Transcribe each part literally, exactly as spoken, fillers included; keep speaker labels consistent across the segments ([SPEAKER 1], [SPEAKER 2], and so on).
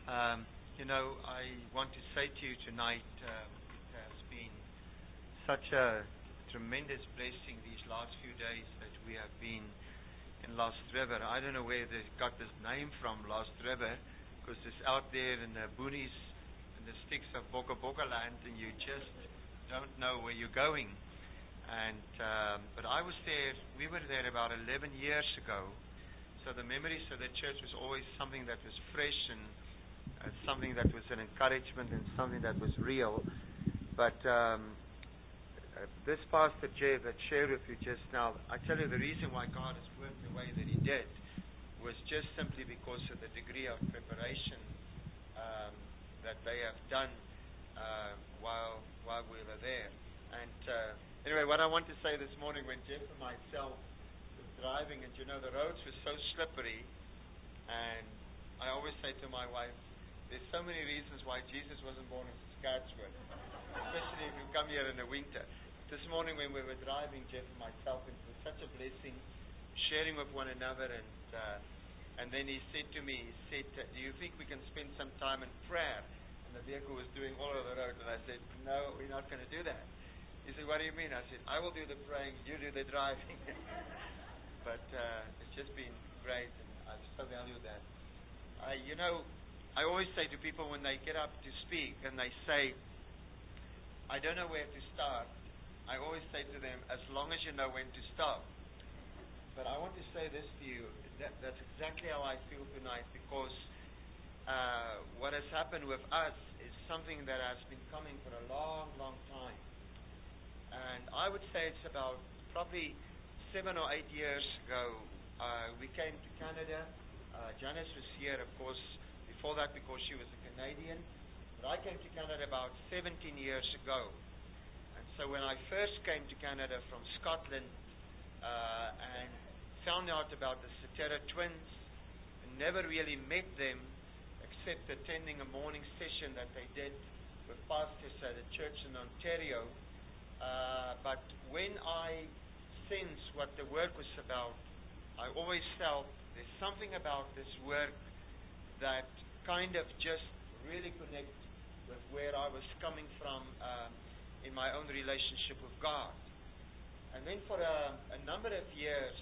[SPEAKER 1] Um, you know, I want to say to you tonight, um, it has been such a tremendous blessing these last few days that we have been in Lost River. I don't know where they got this name from, Lost River, because it's out there in the boonies and the sticks of Boca Boca land, and you just don't know where you're going. And um, but I was there. We were there about eleven years ago. So the memories of the church was always something that was fresh and uh, something that was an encouragement and something that was real. But um, uh, this Pastor Jeff that shared with you just now, I tell you the reason why God has worked the way that He did was just simply because of the degree of preparation um, that they have done uh, while while we were there. And uh, anyway, what I want to say this morning, when Jeff and myself was driving, and you know the roads were so slippery, and I always say to my wife, there's so many reasons why Jesus wasn't born in Saskatchewan, especially if you come here in the winter. This morning when we were driving, Jeff and myself, it was such a blessing, sharing with one another, and uh, and then he said to me, he said, do you think we can spend some time in prayer? And the vehicle was doing all over the road, and I said, no, we're not going to do that. He said, what do you mean? I said, I will do the praying, you do the driving. But uh, it's just been great, and I so value that. I, you know, I always say to people when they get up to speak and they say, I don't know where to start, I always say to them, as long as you know when to stop. But I want to say this to you, that, that's exactly how I feel tonight, because uh, what has happened with us is something that has been coming for a long, long time. And I would say it's about probably seven or eight years ago, uh, we came to Canada. Uh, Janice was here, of course, before that because she was a Canadian. But I came to Canada about seventeen years ago. And so when I first came to Canada from Scotland uh, and found out about the Cetera twins, and never really met them except attending a morning session that they did with pastors at a church in Ontario. Uh, but when I sensed what the work was about, I always felt there's something about this work that kind of just really connected with where I was coming from um, in my own relationship with God. And then for a, a number of years,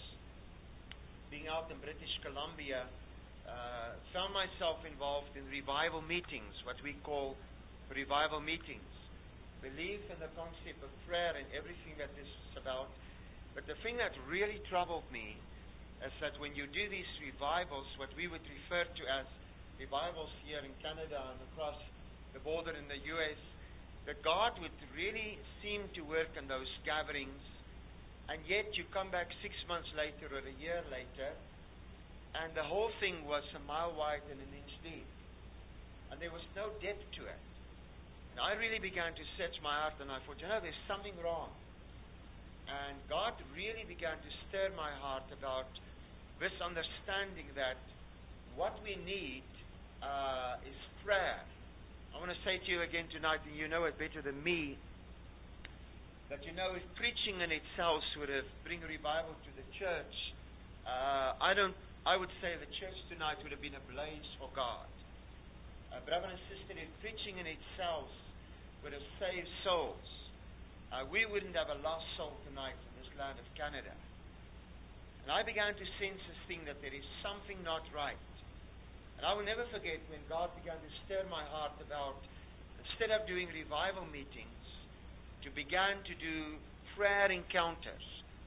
[SPEAKER 1] being out in British Columbia, uh, found myself involved in revival meetings, what we call revival meetings. Belief in the concept of prayer and everything that this is about. But the thing that really troubled me is that when you do these revivals, what we would refer to as revivals here in Canada and across the border in the U S, that God would really seem to work in those gatherings, and yet you come back six months later or a year later, and the whole thing was a mile wide and an inch deep. And there was no depth to it. And I really began to search my heart, and I thought, you know, there's something wrong. And God really began to stir my heart about this understanding that what we need uh, is prayer. I want to say to you again tonight, and you know it better than me, that you know if preaching in itself would have bring revival to the church, uh, I don't. I would say the church tonight would have been ablaze for God. Uh, brother and sister, if preaching in itself would have saved souls, uh, we wouldn't have a lost soul tonight in this land of Canada. And I began to sense this thing that there is something not right. And I will never forget when God began to stir my heart about, instead of doing revival meetings, to begin to do prayer encounters.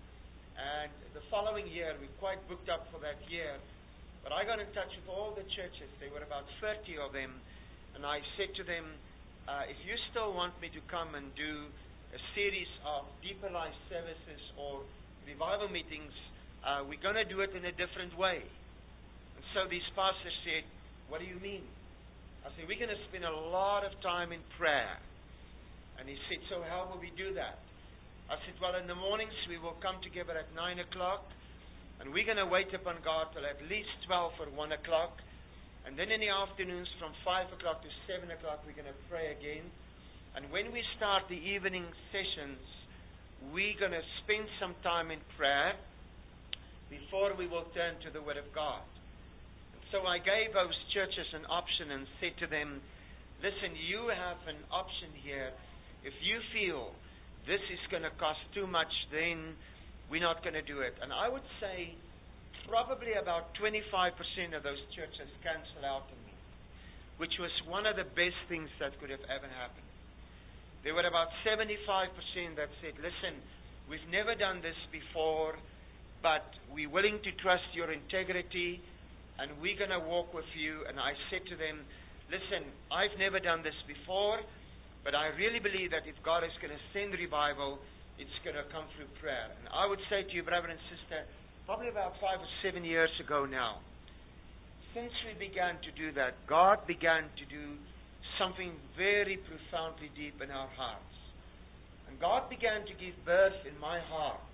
[SPEAKER 1] And the following year, we quite booked up for that year, but I got in touch with all the churches. There were about thirty of them. And I said to them, uh, if you still want me to come and do a series of deeper life services or revival meetings, uh, we're going to do it in a different way. And so these pastors said, what do you mean? I said, we're going to spend a lot of time in prayer. And he said, so how will we do that? I said, well, in the mornings we will come together at nine o'clock. And we're going to wait upon God till at least twelve or one o'clock. And then in the afternoons from five o'clock to seven o'clock, we're going to pray again. And when we start the evening sessions, we're going to spend some time in prayer before we will turn to the Word of God. And
[SPEAKER 2] So I gave those churches an option and said to them, listen, you have an option here. If you feel this is going to cost too much, then we're not going to do it. And I would say probably about twenty-five percent of those churches canceled out on me, which was one of the best things that could have ever happened. There were about seventy-five percent that said, listen, we've never done this before, but we're willing to trust your integrity, and we're going to walk with you. And I said to them, listen, I've never done this before, but I really believe that if God is going to send revival, it's going to come through prayer. And I would say to you, brother and sister, probably about five or seven years ago now, since we began to do that, God began to do something very profoundly deep in our hearts. And God began to give birth in my heart,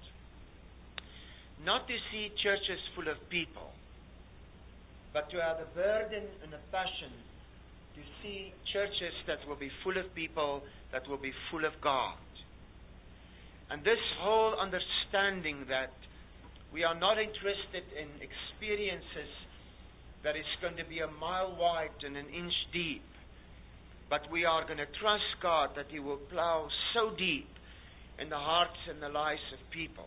[SPEAKER 2] not to see churches full of people, but to have a burden and a passion to see churches that will be full of people, that will be full of God. And this whole understanding that we are not interested in experiences that is going to be a mile wide and an inch deep, but we are going to trust God that He will plow so deep in the hearts and the lives of people.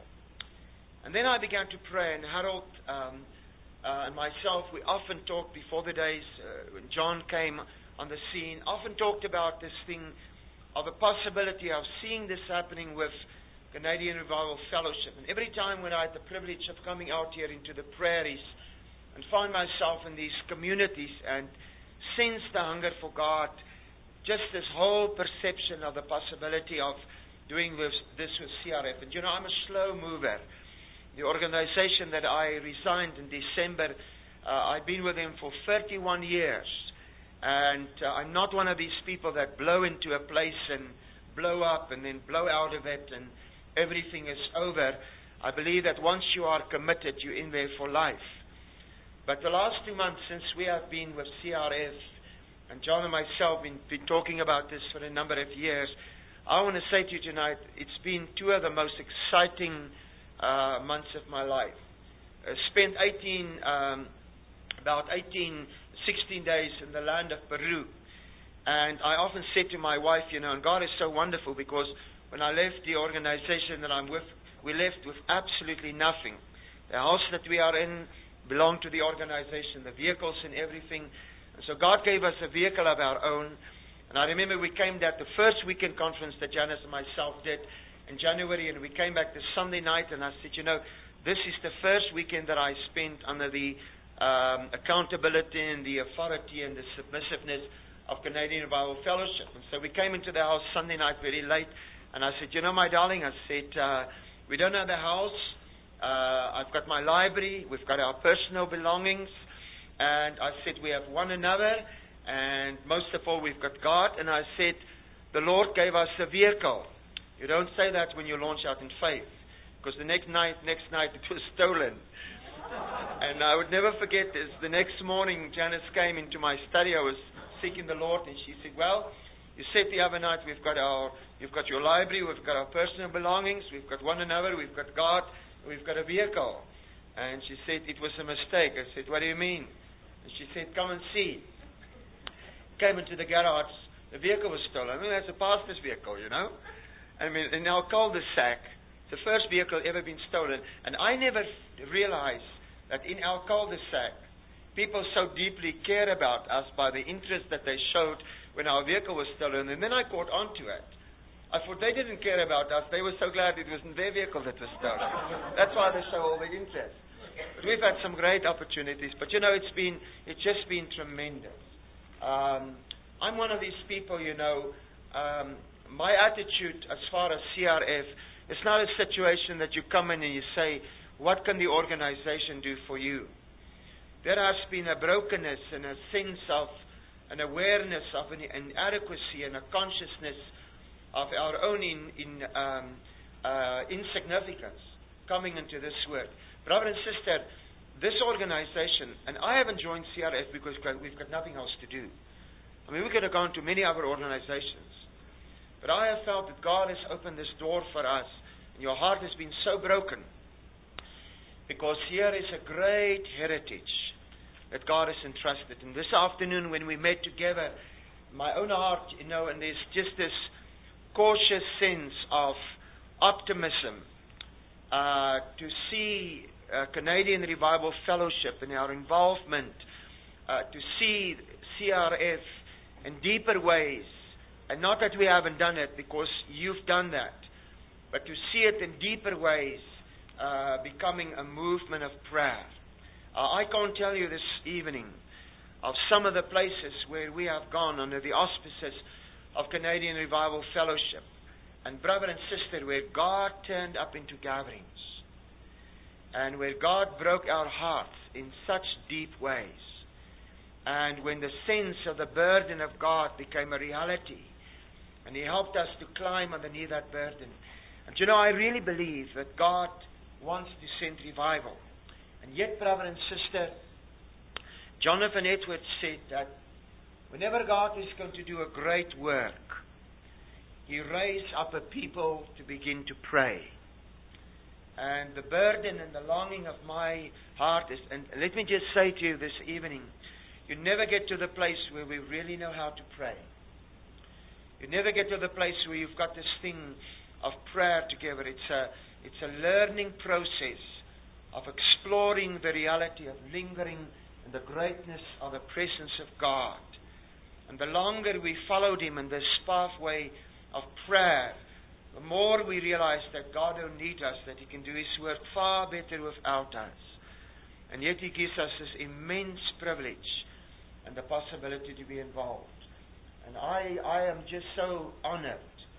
[SPEAKER 2] And then I began to pray, and Harold um, uh, and myself, we often talked before the days uh, when John came on the scene, often talked about this thing of a possibility of seeing this happening with Canadian Revival Fellowship. And every time when I had the privilege of coming out here into the prairies and find myself in these communities and sense the hunger for God, just this whole perception of the possibility of doing this, this with C R F. And you know, I'm a slow mover. The organization that I resigned in December, uh, I've been with them for thirty-one years. And uh, I'm not one of these people that blow into a place and blow up and then blow out of it and everything is over. I believe that once you are committed, you're in there for life. But the last two months since we have been with C R F, and John and myself have been, been talking about this for a number of years, I want to say to you tonight, it's been two of the most exciting uh, months of my life. I spent eighteen, um, about eighteen, sixteen days in the land of Peru. And I often said to my wife, you know, and God is so wonderful, because when I left the organization that I'm with, we left with absolutely nothing. The house that we are in belonged to the organization, the vehicles and everything. And so God gave us a vehicle of our own. And I remember we came at the first weekend conference that Janice and myself did in January, and we came back this Sunday night, and I said, you know, this is the first weekend that I spent under the um, accountability and the authority and the submissiveness of Canadian Revival Fellowship. And so we came into the house Sunday night very late, and I said, you know, my darling, I said, uh, we don't have the house. Uh, I've got my library. We've got our personal belongings. And I said, we have one another. And most of all, we've got God. And I said, the Lord gave us a vehicle. You don't say that when you launch out in faith, because the next night, next night it was stolen. And I would never forget this. The next morning, Janice came into my study. I was seeking the Lord, and she said, well, you said the other night we've got our, you've got your library, we've got our personal belongings, we've got one another, we've got God, we've got a vehicle. And she said, it was a mistake. I said, what do you mean? And she said, come and see. Came into the garage, the vehicle was stolen. I mean, that's a pastor's vehicle, you know. I mean, in our cul-de-sac, the first vehicle ever been stolen. And I never realized that in our cul-de-sac, people so deeply care about us by the interest that they showed when our vehicle was stolen. And then I caught on to it. I thought they didn't care about us. They were so glad it wasn't their vehicle that was stolen. That's why they show all the interest. But we've had some great opportunities. But you know, it's been, it's just been tremendous. Um, I'm one of these people, you know, um, my attitude as far as C R F, it's not a situation that you come in and you say, what can the organization do for you? There has been a brokenness and a sense of an awareness of an inadequacy and a consciousness of our own in, in, um, uh, insignificance coming into this work. Brother and sister, this organization, and I haven't joined C R F because we've got nothing else to do. I mean, we could have gone to many other organizations. But I have felt that God has opened this door for us, and your heart has been so broken, because here is a great heritage that God has entrusted. And this afternoon when we met together, my own heart, you know, and there's just this cautious sense of optimism uh, to see uh, Canadian Revival Fellowship and our involvement, uh, to see C R F in deeper ways. And not that we haven't done it, because you've done that, but to see it in deeper ways, uh, becoming a movement of prayer. Uh, I can't tell you this evening of some of the places where we have gone under the auspices of Canadian Revival Fellowship, and brother and sister, where God turned up into gatherings, and where God broke our hearts in such deep ways, and when the sense of the burden of God became a reality, and He helped us to climb underneath that burden. And you know, I really believe that God wants to send revival. And yet, brother and sister, Jonathan Edwards said that whenever God is going to do a great work, He raises up a people to begin to pray. And the burden and the longing of my heart is, and let me just say to you this evening, you never get to the place where we really know how to pray. You never get to the place where you've got this thing of prayer together. It's a, it's a learning process of exploring the reality of lingering in the greatness of the presence of God. And the longer we followed Him in this pathway of prayer, the more we realize that God don't need us, that He can do His work far better without us. And yet He gives us this immense privilege and the possibility to be involved. And I, I am just so honored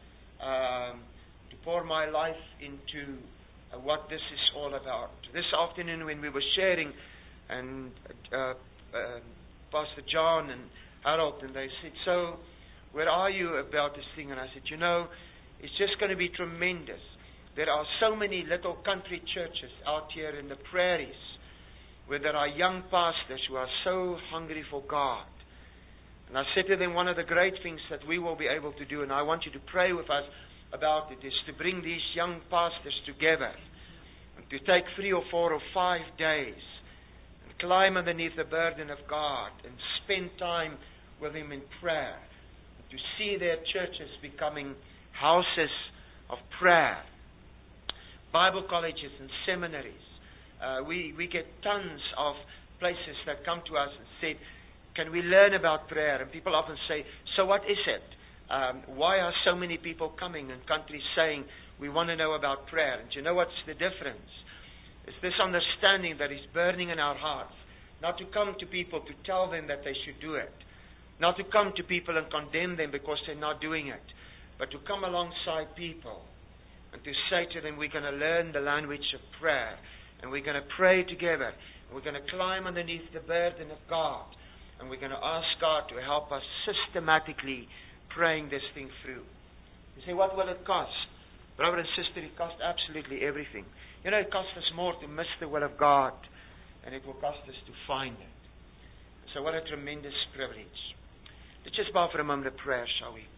[SPEAKER 2] um, to pour my life into uh, what this is all about. This afternoon when we were sharing, and uh, uh, Pastor John and Harold, and they said, so where are you about this thing? And I said, you know, it's just going to be tremendous. There are so many little country churches out here in the prairies where there are young pastors who are so hungry for God. And I said to them, one of the great things that we will be able to do, and I want you to pray with us about it, is to bring these young pastors together and to take three or four or five days and climb underneath the burden of God and spend time with Him in prayer, and to see their churches becoming houses of prayer, Bible colleges and seminaries. Uh, we, we get tons of places that come to us and say, can we learn about prayer? And people often say, so what is it? Um, why are so many people coming in countries saying, we want to know about prayer? And you know what's the difference? It's this understanding that is burning in our hearts. Not to come to people to tell them that they should do it. Not to come to people and condemn them because they're not doing it. But to come alongside people and to say to them, we're going to learn the language of prayer. And we're going to pray together. And we're going to climb underneath the burden of God. And we're going to ask God to help us systematically praying this thing through. You say, what will it cost? Brother and sister, it costs absolutely everything. You know, it costs us more to miss the will of God, and it will cost us to find it. So what a tremendous privilege. Let's just bow for a moment of prayer, shall we?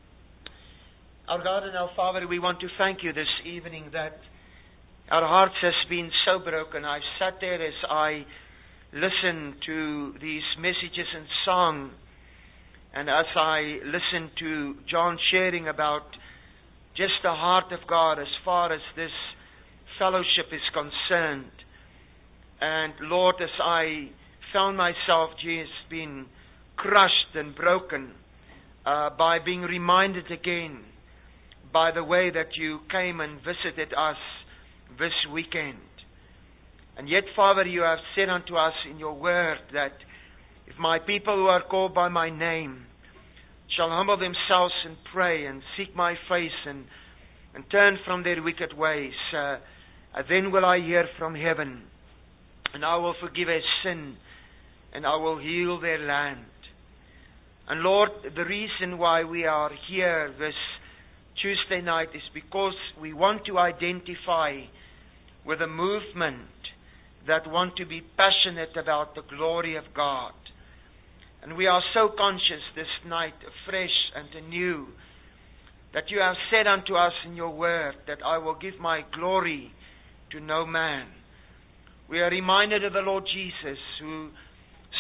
[SPEAKER 2] Our God and our Father, we want to thank You this evening that our hearts has been so broken. I've sat there as I listen to these messages and song, and as I listen to John sharing about just the heart of God as far as this fellowship is concerned, and Lord, as I found myself just being crushed and broken uh, by being reminded again by the way that You came and visited us this weekend. And yet, Father, You have said unto us in Your word that if My people who are called by My name shall humble themselves and pray and seek My face and, and turn from their wicked ways, uh, then will I hear from heaven, and I will forgive their sin, and I will heal their land. And Lord, the reason why we are here this Tuesday night is because we want to identify with a movement that want to be passionate about the glory of God. And we are so conscious this night, afresh and anew, that You have said unto us in Your word that I will give My glory to no man. We are reminded of the Lord Jesus, who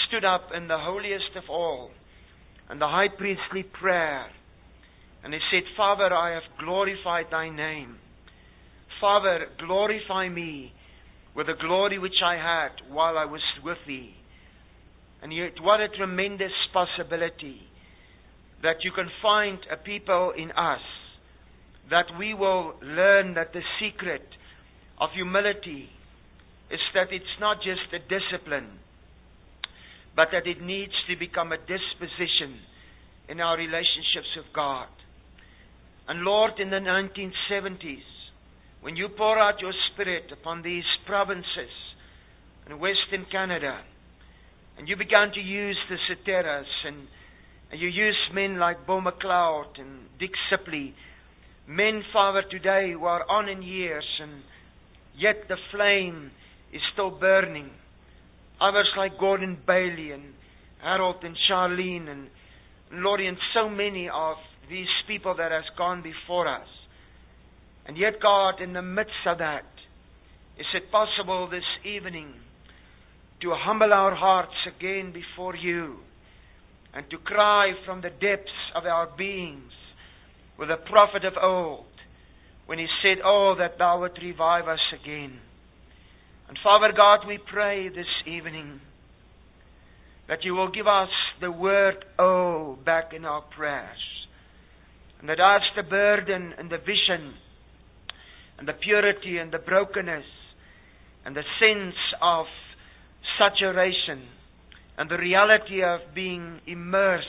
[SPEAKER 2] stood up in the holiest of all, in the high priestly prayer, and he said, Father, I have glorified thy name. Father, glorify me with the glory which I had while I was with thee. And yet, what a tremendous possibility that you can find a people in us, that we will learn that the secret of humility is that it's not just a discipline, but that it needs to become a disposition in our relationships with God. And Lord, in the nineteen seventies, when you pour out your Spirit upon these provinces in Western Canada, and you began to use the Soteras, and, and you used men like Bo McLeod and Dick Sipley, men, Father, today who are on in years, and yet the flame is still burning. Others like Gordon Bailey and Harold and Charlene and, and Lord, and so many of these people that has gone before us. And yet, God, in the midst of that, is it possible this evening to humble our hearts again before you and to cry from the depths of our beings with the prophet of old when he said, oh, that thou would revive us again. And Father God, we pray this evening that you will give us the word oh back in our prayers, and that as the burden and the vision and the purity and the brokenness and the sense of saturation and the reality of being immersed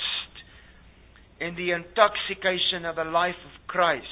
[SPEAKER 2] in the intoxication of the life of Christ,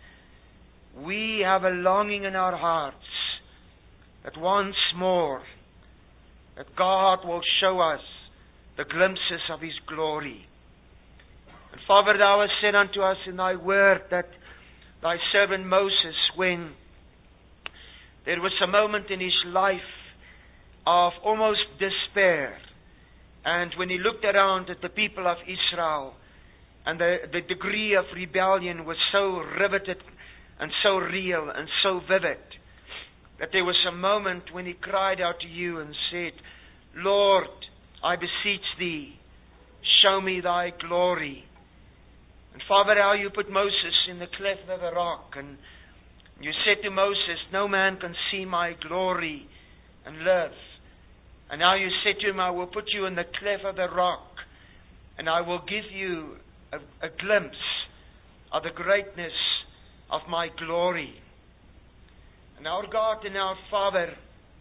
[SPEAKER 2] we have a longing in our hearts that once more that God will show us the glimpses of His glory. And Father, thou hast said unto us in thy word that thy servant Moses, when there was a moment in his life of almost despair, and when he looked around at the people of Israel, and the, the degree of rebellion was so riveted and so real and so vivid, that there was a moment when he cried out to you and said, Lord, I beseech thee, show me thy glory. And Father, how you put Moses in the cleft of a rock, and you said to Moses, no man can see my glory and live. And now you said to him, I will put you in the cleft of the rock, and I will give you a, a glimpse of the greatness of my glory. And our God and our Father,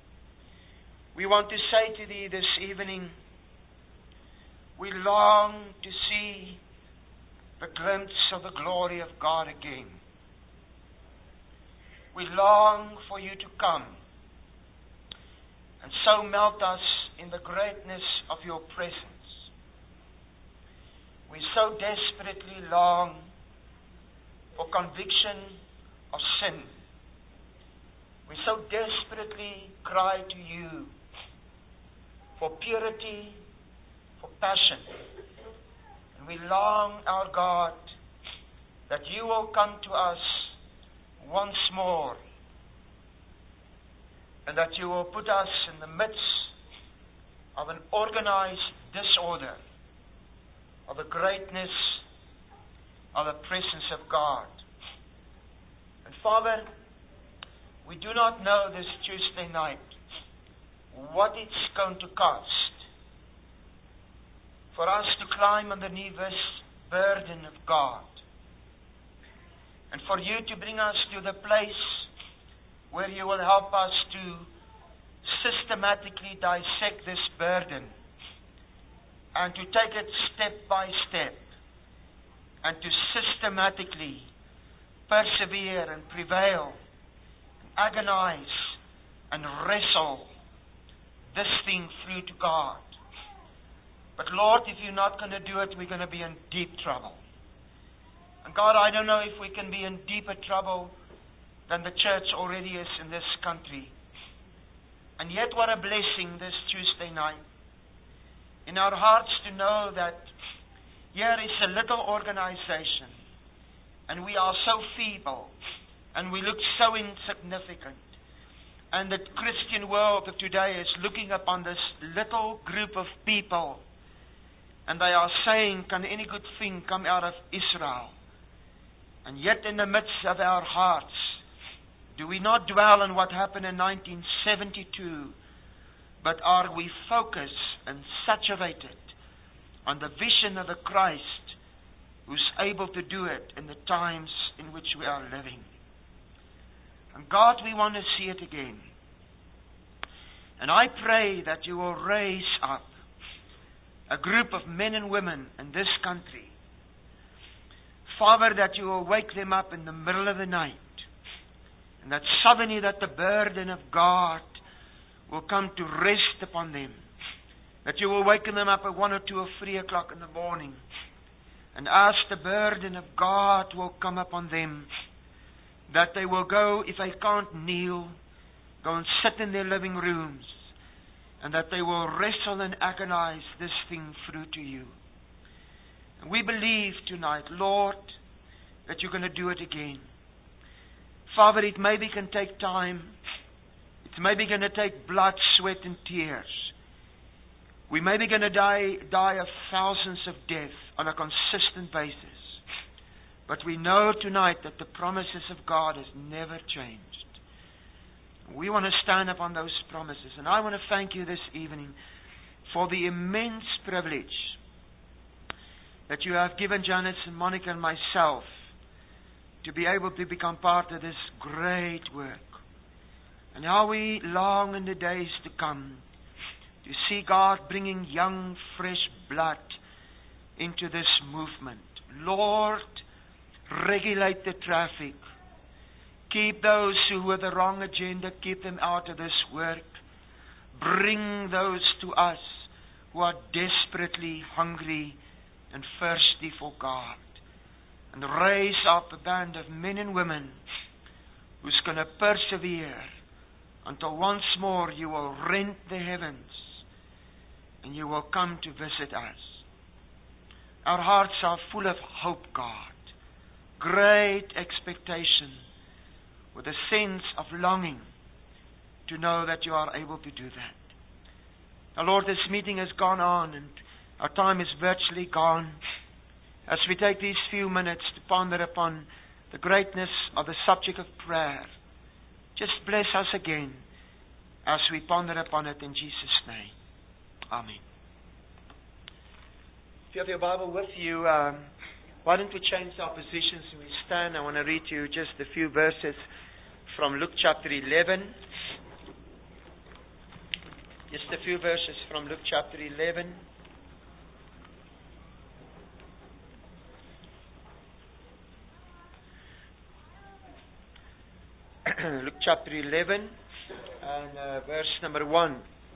[SPEAKER 2] we want to say to thee this evening, we long to see the glimpse of the glory of God again. We long for you to come and so melt us in the greatness of your presence. We so desperately long for conviction of sin. We so desperately cry to you for purity, for passion. And we long, our God, that you will come to us once more, and that you will put us in the midst of an organized disorder of the greatness of the presence of God. And Father, we do not know this Tuesday night what it's going to cost for us to climb underneath this burden of God, and for you to bring us to the place where you will help us to systematically dissect this burden and to take it step by step and to systematically persevere and prevail, and agonize and wrestle this thing through to God. But Lord, if you're not going to do it, we're going to be in deep trouble. And God, I don't know if we can be in deeper trouble than the church already is in this country. And yet what a blessing this Tuesday night in our hearts to know that here is a little organization, and we are so feeble, and we look so insignificant. And the Christian world of today is looking upon this little group of people, and they are saying, can any good thing come out of Israel? And yet in the midst of our hearts, do we not dwell on what happened in nineteen seventy-two, but are we focused and saturated on the vision of the Christ who's able to do it in the times in which we are living? And God, we want to see it again. And I pray that you will raise up a group of men and women in this country. Father, that you will wake them up in the middle of the night, and that suddenly that the burden of God will come to rest upon them. That you will waken them up at one or two or three o'clock in the morning, and as the burden of God will come upon them, that they will go, if they can't kneel, go and sit in their living rooms, and that they will wrestle and agonize this thing through to you. And we believe tonight, Lord, that you're going to do it again. Father, it maybe can take time. It's maybe going to take blood, sweat, and tears. We may be going to die, die of thousands of deaths on a consistent basis. But we know tonight that the promises of God has never changed. We want to stand upon those promises. And I want to thank you this evening for the immense privilege that you have given Janice and Monica and myself to be able to become part of this great work. And how we long in the days to come to see God bringing young, fresh blood into this movement. Lord, regulate the traffic. Keep those who with the wrong agenda, keep them out of this work. Bring those to us who are desperately hungry and thirsty for God. And raise up a band of men and women who's going to persevere until once more you will rent the heavens and you will come to visit us. Our hearts are full of hope, God. Great expectation, with a sense of longing to know that you are able to do that. Now, Lord, this meeting has gone on and our time is virtually gone. As we take these few minutes to ponder upon the greatness of the subject of prayer, just bless us again as we ponder upon it in Jesus' name. Amen. If you have your Bible with you, um, why don't we change our positions and we stand? I want to read you just a few verses from Luke chapter eleven. Just a few verses from Luke chapter eleven. Luke chapter eleven and uh, verse number one.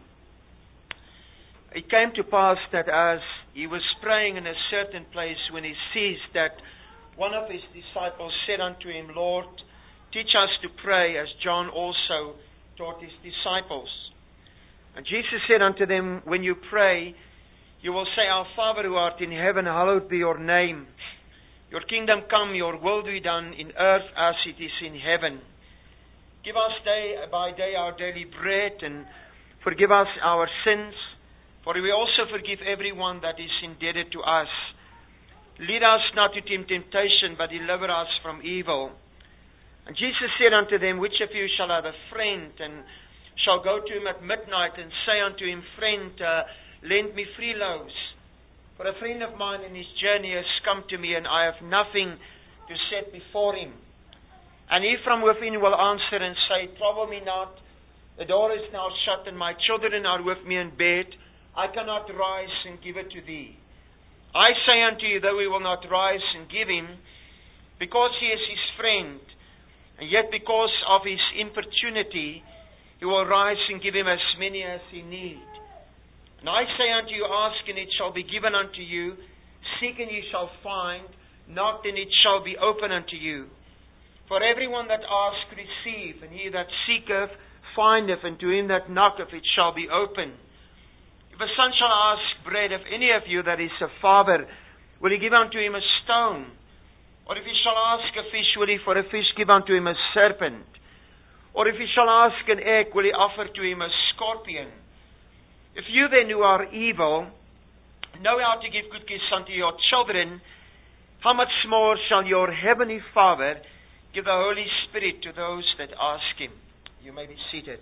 [SPEAKER 2] It came to pass that as he was praying in a certain place, when he sees that one of his disciples said unto him, Lord, teach us to pray as John also taught his disciples. And Jesus said unto them, when you pray, you will say, Our Father who art in heaven, hallowed be your name. Your kingdom come, your will be done in earth as it is in heaven. Give us day by day our daily bread, and forgive us our sins, for we also forgive everyone that is indebted to us. Lead us not into temptation, but deliver us from evil. And Jesus said unto them, Which of you shall have a friend, and shall go to him at midnight, and say unto him, Friend, uh, lend me three loaves? For a friend of mine in his journey has come to me, and I have nothing to set before him. And he from within will answer and say, Trouble me not, the door is now shut, and my children are with me in bed. I cannot rise and give it to thee. I say unto you, though he will not rise and give him, because he is his friend, and yet because of his importunity, he will rise and give him as many as he need. And I say unto you, ask, and it shall be given unto you. Seek, and ye shall find. Knock, and it shall be open unto you. For everyone that asketh, receive, and he that seeketh, findeth, and to him that knocketh, it shall be open. If a son shall ask bread of any of you that is a father, will he give unto him a stone? Or if he shall ask a fish, will he for a fish give unto him a serpent? Or if he shall ask an egg, will he offer to him a scorpion? If you then who are evil know how to give good gifts unto your children, how much more shall your heavenly Father give the Holy Spirit to those that ask him? You may be seated.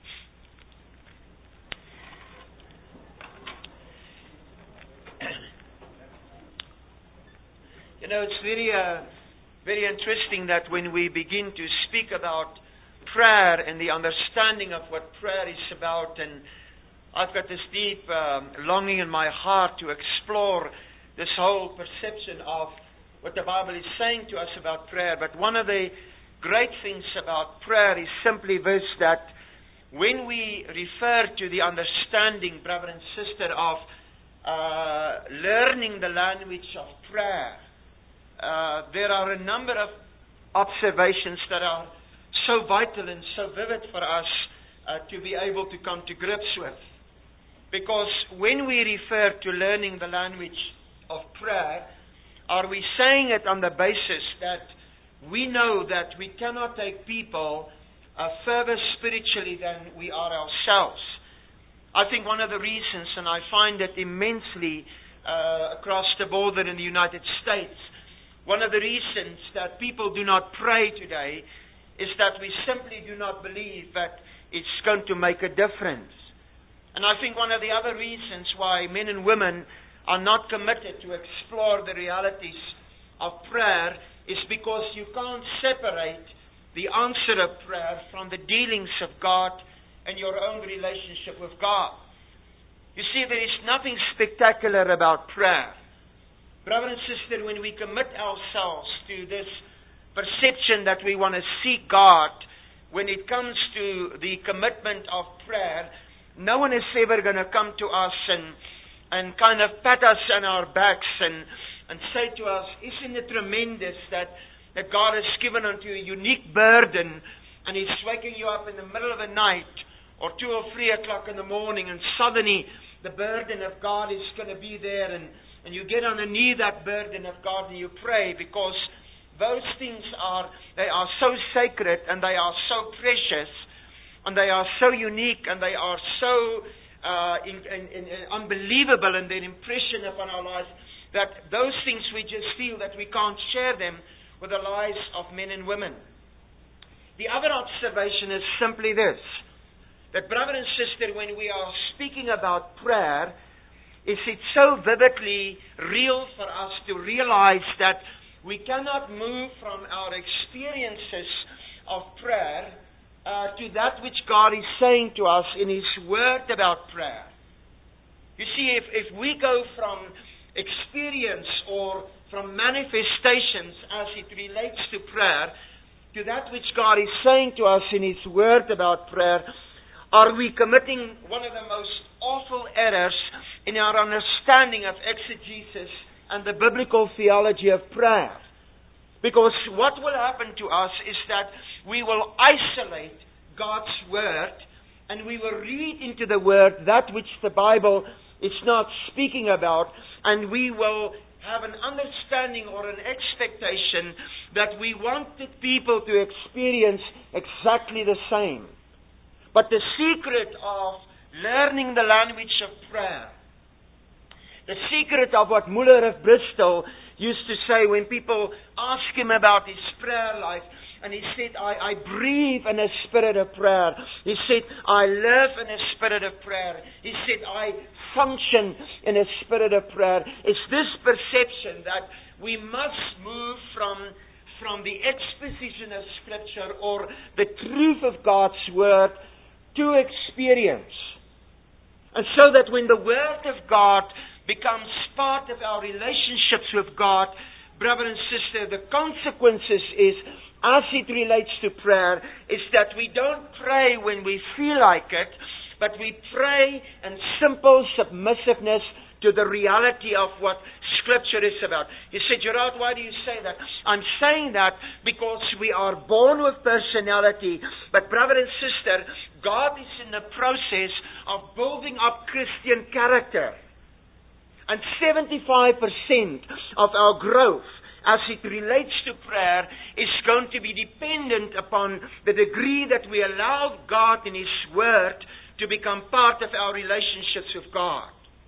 [SPEAKER 2] You know, it's very, uh, very interesting that when we begin to speak about prayer and the understanding of what prayer is about, and I've got this deep um, longing in my heart to explore this whole perception of what the Bible is saying to us about prayer. But one of the great things about prayer is simply this, that when we refer to the understanding, brother and sister, of uh, learning the language of prayer, uh, there are a number of observations that are so vital and so vivid for us uh, to be able to come to grips with. Because when we refer to learning the language of prayer, are we saying it on the basis that we know that we cannot take people uh, further spiritually than we are ourselves? I think one of the reasons, and I find it immensely uh, across the border in the United States, one of the reasons that people do not pray today is that we simply do not believe that it's going to make a difference. And I think one of the other reasons why men and women are not committed to explore the realities of prayer is because you can't separate the answer of prayer from the dealings of God and your own relationship with God. You see, there is nothing spectacular about prayer. Brother and sister, when we commit ourselves to this perception that we want to seek God, when it comes to the commitment of prayer, no one is ever going to come to us and and kind of pat us on our backs and, and say to us, isn't it tremendous that, that God has given unto you a unique burden, and He's waking you up in the middle of the night or two or three o'clock in the morning, and suddenly the burden of God is going to be there, and, and you get underneath that burden of God and you pray, because those things are, they are so sacred and they are so precious and they are so unique and they are so uh, in, in, in, unbelievable in their impression upon our lives, that those things we just feel that we can't share them with the lives of men and women. The other observation is simply this, that brother and sister, when we are speaking about prayer, is it so vividly real for us to realize that we cannot move from our experiences of prayer uh, to that which God is saying to us in His Word about prayer. You see, if, if we go from experience or from manifestations as it relates to prayer to that which God is saying to us in His Word about prayer, are we committing one of the most awful errors in our understanding of exegesis and the biblical theology of prayer? Because what will happen to us is that we will isolate God's Word and we will read into the Word that which the Bible is not speaking about, and we will have an understanding or an expectation that we wanted people to experience exactly the same. But the secret of learning the language of prayer, the secret of what Muller of Bristol used to say when people ask him about his prayer life, and he said, I, I breathe in a spirit of prayer. He said, I live in a spirit of prayer. He said, I function in a spirit of prayer. It's this perception that we must move from, from the exposition of Scripture or the truth of God's Word to experience. And so that when the Word of God becomes part of our relationships with God, brother and sister, the consequences is, as it relates to prayer, is that we don't pray when we feel like it, but we pray in simple submissiveness to the reality of what Scripture is about. You say, Gerard, why do you say that? I'm saying that because we are born with personality, but brother and sister, God is in the process of building up Christian character. And seventy-five percent of our growth as it relates to prayer is going to be dependent upon the degree that we allow God in His Word to become part of our relationships with God.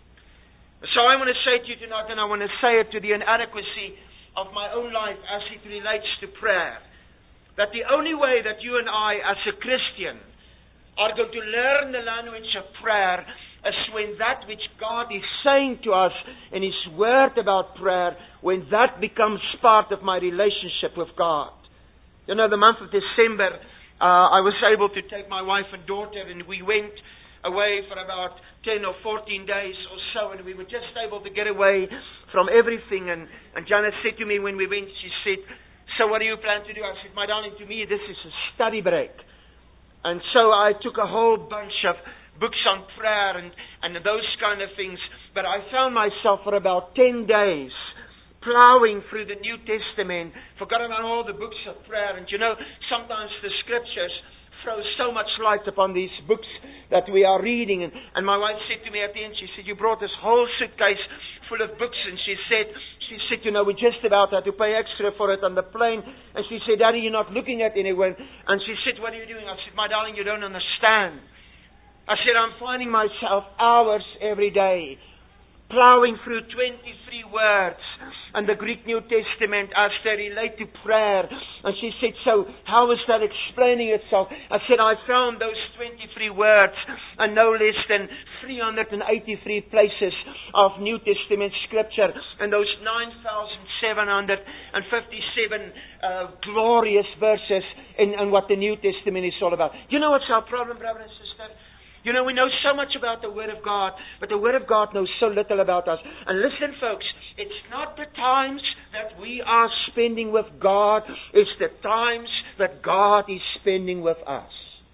[SPEAKER 2] So I want to say to you tonight, and I want to say it to the inadequacy of my own life as it relates to prayer, that the only way that you and I as a Christian are going to learn the language of prayer is when that which God is saying to us in His Word about prayer, when that becomes part of my relationship with God. You know, the month of December, uh, I was able to take my wife and daughter, and we went away for about ten or fourteen days or so, and we were just able to get away from everything. And, and Jana said to me when we went, she said, "So what do you plan to do?" I said, "My darling, to me this is a study break." And so I took a whole bunch of books on prayer and, and those kind of things. But I found myself for about ten days plowing through the New Testament, forgot about all the books of prayer. And you know, sometimes the Scriptures throw so much light upon these books that we are reading. And, and my wife said to me at the end, she said, "You brought this whole suitcase full of books." And she said, she said, "You know, we just about had to pay extra for it on the plane." And she said, "Daddy, you're not looking at anyone." And she said, "What are you doing?" I said, "My darling, you don't understand." I said, "I'm finding myself hours every day plowing through twenty-three words and the Greek New Testament as they relate to prayer." And she said, "So how is that explaining itself?" I said, "I found those twenty-three words and no less than three hundred eighty-three places of New Testament Scripture, and those nine thousand seven hundred fifty-seven uh, glorious verses in, in what the New Testament is all about." You know what's our problem, brother and sister? You know, we know so much about the Word of God, but the Word of God knows so little about us. And listen, folks, it's not the times that we are spending with God, it's the times that God is spending with us.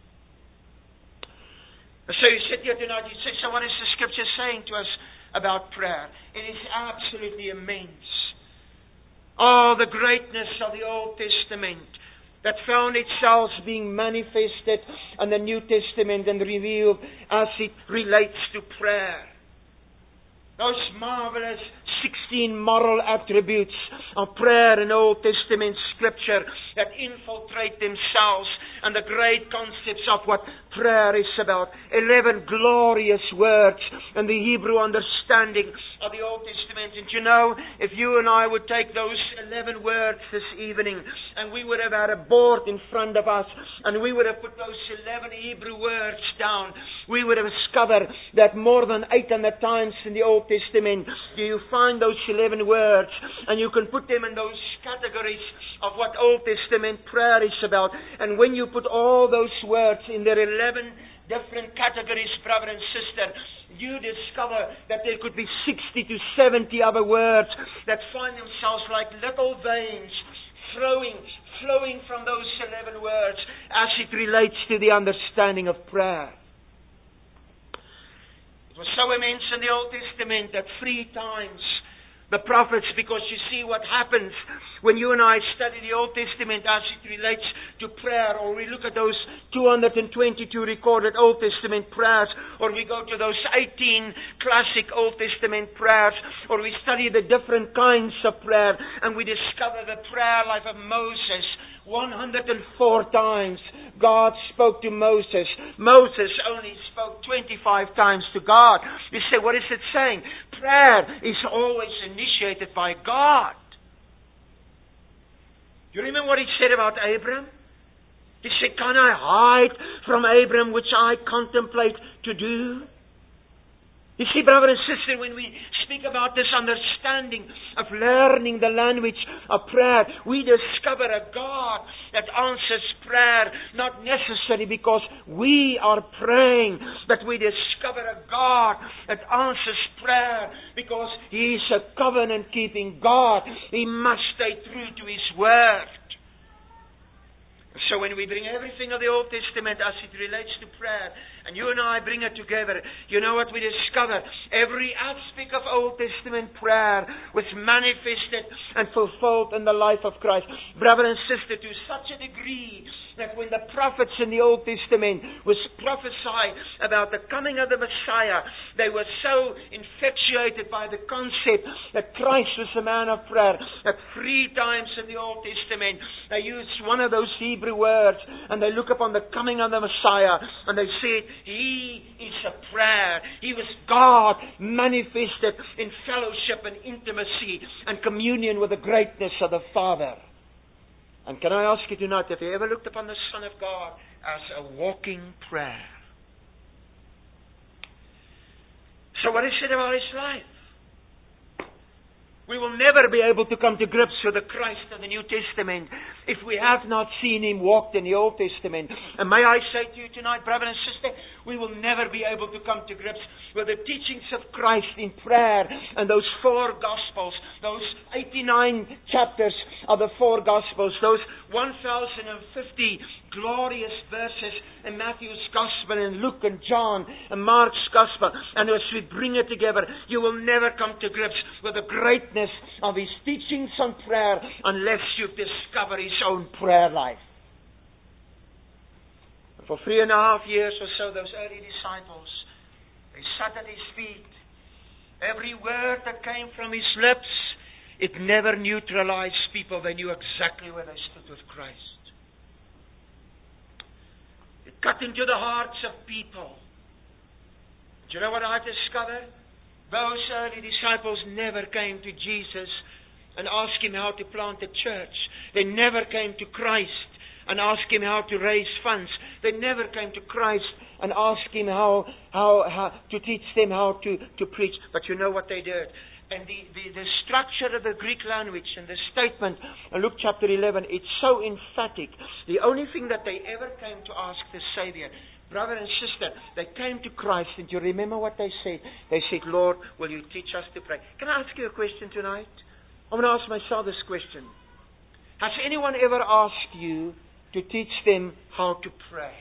[SPEAKER 2] So you sit here tonight, you say, "So what is the Scripture saying to us about prayer?" It is absolutely immense. Oh, the greatness of the Old Testament that found itself being manifested in the New Testament and revealed as it relates to prayer. Those marvelous sixteen moral attributes of prayer in Old Testament Scripture that infiltrate themselves and the great concepts of what prayer is about. Eleven glorious words in the Hebrew understanding of the Old Testament. And you know, if you and I would take those eleven words this evening and we would have had a board in front of us and we would have put those eleven Hebrew words down, we would have discovered that more than eight hundred times in the Old Testament do you find those eleven words, and you can put them in those categories of what Old Testament prayer is about. And when you put all those words in their eleven different categories, brother and sister, you discover that there could be sixty to seventy other words that find themselves like little veins flowing, flowing from those eleven words as it relates to the understanding of prayer. It was so immense in the Old Testament that three times the prophets, because you see what happens when you and I study the Old Testament as it relates to prayer, or we look at those two hundred twenty-two recorded Old Testament prayers, or we go to those eighteen classic Old Testament prayers, or we study the different kinds of prayer, and we discover the prayer life of Moses. one hundred four times God spoke to Moses. Moses only spoke twenty-five times to God. You say, what is it saying? Prayer is always initiated by God. You remember what he said about Abram? He said, "Can I hide from Abram which I contemplate to do?" You see, brother and sister, when we speak about this understanding of learning the language of prayer, we discover a God that answers prayer, not necessarily because we are praying, but we discover a God that answers prayer because He is a covenant-keeping God. He must stay true to His Word. So when we bring everything of the Old Testament as it relates to prayer, and you and I bring it together, you know what we discover? Every aspect of Old Testament prayer was manifested and fulfilled in the life of Christ. Brother and sister, to such a degree that when the prophets in the Old Testament was prophesying about the coming of the Messiah, they were so infatuated by the concept that Christ was a man of prayer, that three times in the Old Testament they used one of those Hebrew words, and they look upon the coming of the Messiah, and they said, He is a prayer. He was God manifested in fellowship and intimacy and communion with the greatness of the Father. And can I ask you tonight, have you ever looked upon the Son of God as a walking prayer? So what is it about His life? We will never be able to come to grips with the Christ of the New Testament if we have not seen Him walked in the Old Testament. And may I say to you tonight, brother and sister, we will never be able to come to grips with the teachings of Christ in prayer and those four Gospels, those eighty-nine chapters of the four Gospels, those one thousand fifty glorious verses in Matthew's Gospel and Luke and John and Mark's Gospel. And as we bring it together, you will never come to grips with the greatness of His teachings on prayer unless you discover His own prayer life. And for three and a half years or so, those early disciples, they sat at His feet. Every word that came from His lips, it never neutralized people. They knew exactly where they stood with Christ. It cut into the hearts of people. Do you know what I discovered? Those early disciples never came to Jesus and asked Him how to plant a church. They never came to Christ and asked Him how to raise funds. They never came to Christ and asked Him how, how, how to teach them how to, to preach. But you know what they did? And the, the, the structure of the Greek language and the statement in Luke chapter eleven, it's so emphatic. The only thing that they ever came to ask the Savior, brother and sister, they came to Christ, and you remember what they said? They said, Lord, will you teach us to pray? Can I ask you a question tonight? I'm going to ask myself this question. Has anyone ever asked you to teach them how to pray?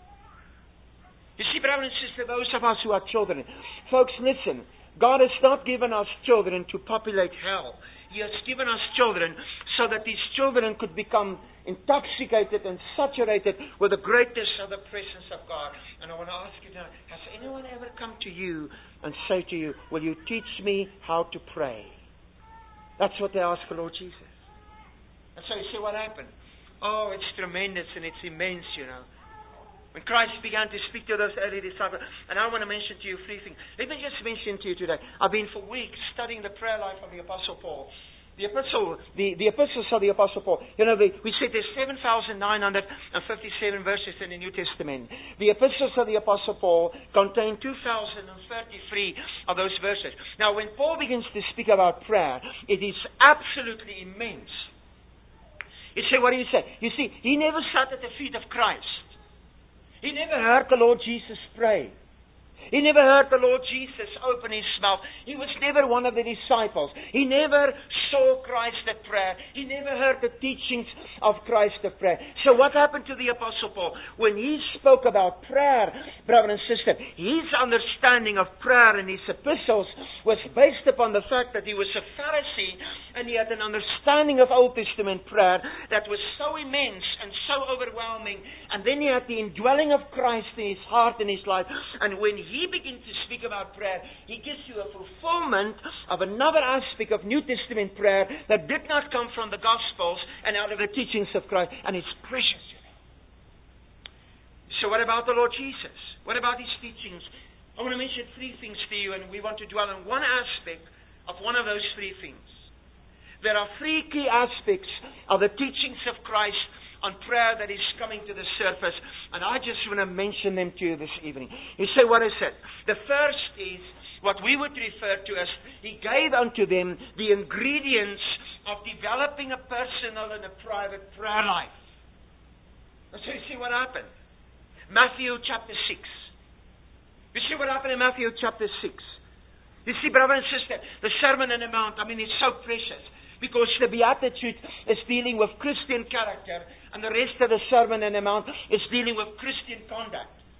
[SPEAKER 2] You see, brother and sister, those of us who are children, folks, listen. God has not given us children to populate hell. He has given us children so that these children could become intoxicated and saturated with the greatness of the presence of God. And I want to ask you now, has anyone ever come to you and say to you, will you teach me how to pray? That's what they asked the Lord Jesus. And so you see what happened. Oh, it's tremendous and it's immense, you know. When Christ began to speak to those early disciples, and I want to mention to you three things. Let me just mention to you today. I've been for weeks studying the prayer life of the Apostle Paul. The epistle, the, the epistles of the Apostle Paul. You know, the, we said there's seven thousand nine hundred fifty-seven verses in the New Testament. The epistles of the Apostle Paul contain two thousand thirty-three of those verses. Now, when Paul begins to speak about prayer, it is absolutely immense. You say, what do you say? You see, he never sat at the feet of Christ. He never heard the Lord Jesus pray. He never heard the Lord Jesus open His mouth. He was never one of the disciples. He never saw Christ at prayer. He never heard the teachings of Christ at prayer. So what happened to the Apostle Paul? When he spoke about prayer, brother and sister, his understanding of prayer in his epistles was based upon the fact that he was a Pharisee and he had an understanding of Old Testament prayer that was so immense and so overwhelming. And then he had the indwelling of Christ in his heart and his life. And when he He begins to speak about prayer, he gives you a fulfillment of another aspect of New Testament prayer that did not come from the Gospels and out of the teachings of Christ, and it's precious. So what about the Lord Jesus? What about His teachings? I want to mention three things to you, and we want to dwell on one aspect of one of those three things. There are three key aspects of the teachings of Christ on prayer that is coming to the surface, and I just want to mention them to you this evening. You say, what is it? The first is what we would refer to as He gave unto them the ingredients of developing a personal and a private prayer life. So you see what happened? Matthew chapter six. You see what happened in Matthew chapter six? You see, brother and sister, the Sermon on the Mount, I mean, it's so precious. Because the Beatitude is dealing with Christian character, and the rest of the Sermon on the Mount is dealing with Christian conduct.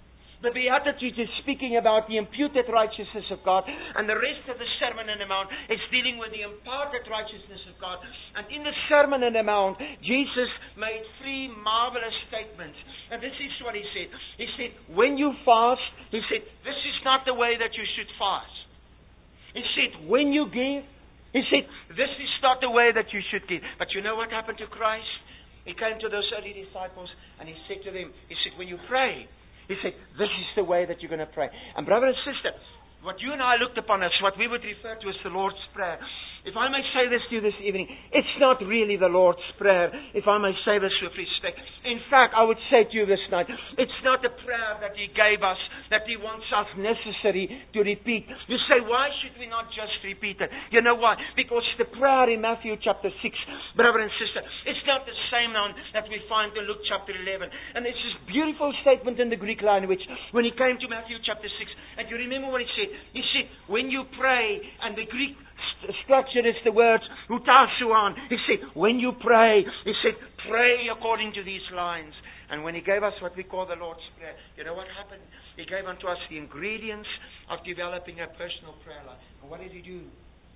[SPEAKER 2] The Beatitudes is speaking about the imputed righteousness of God, and the rest of the Sermon on the Mount is dealing with the imparted righteousness of God. And in the Sermon on the Mount, Jesus made three marvelous statements. And this is what he said. He said, when you fast, he said, this is not the way that you should fast. He said, when you give, he said, this is not the way that you should give. But you know what happened to Christ? He came to those early disciples, and he said to them, he said, when you pray, he said, this is the way that you're going to pray. And brother and sister, what you and I looked upon as what we would refer to as the Lord's Prayer. If I may say this to you this evening, it's not really the Lord's Prayer, if I may say this with respect. In fact, I would say to you this night, it's not the prayer that He gave us, that He wants us necessary to repeat. You say, why should we not just repeat it? You know why? Because the prayer in Matthew chapter six, brother and sister, it's not the same one that we find in Luke chapter eleven. And it's this beautiful statement in the Greek language when he came to Matthew chapter six. And you remember what he said? He said, when you pray, and the Greek st- structure is the words, "hutasuan." He said, when you pray, he said, pray according to these lines. And when he gave us what we call the Lord's Prayer, you know what happened? He gave unto us the ingredients of developing a personal prayer life. And what did he do?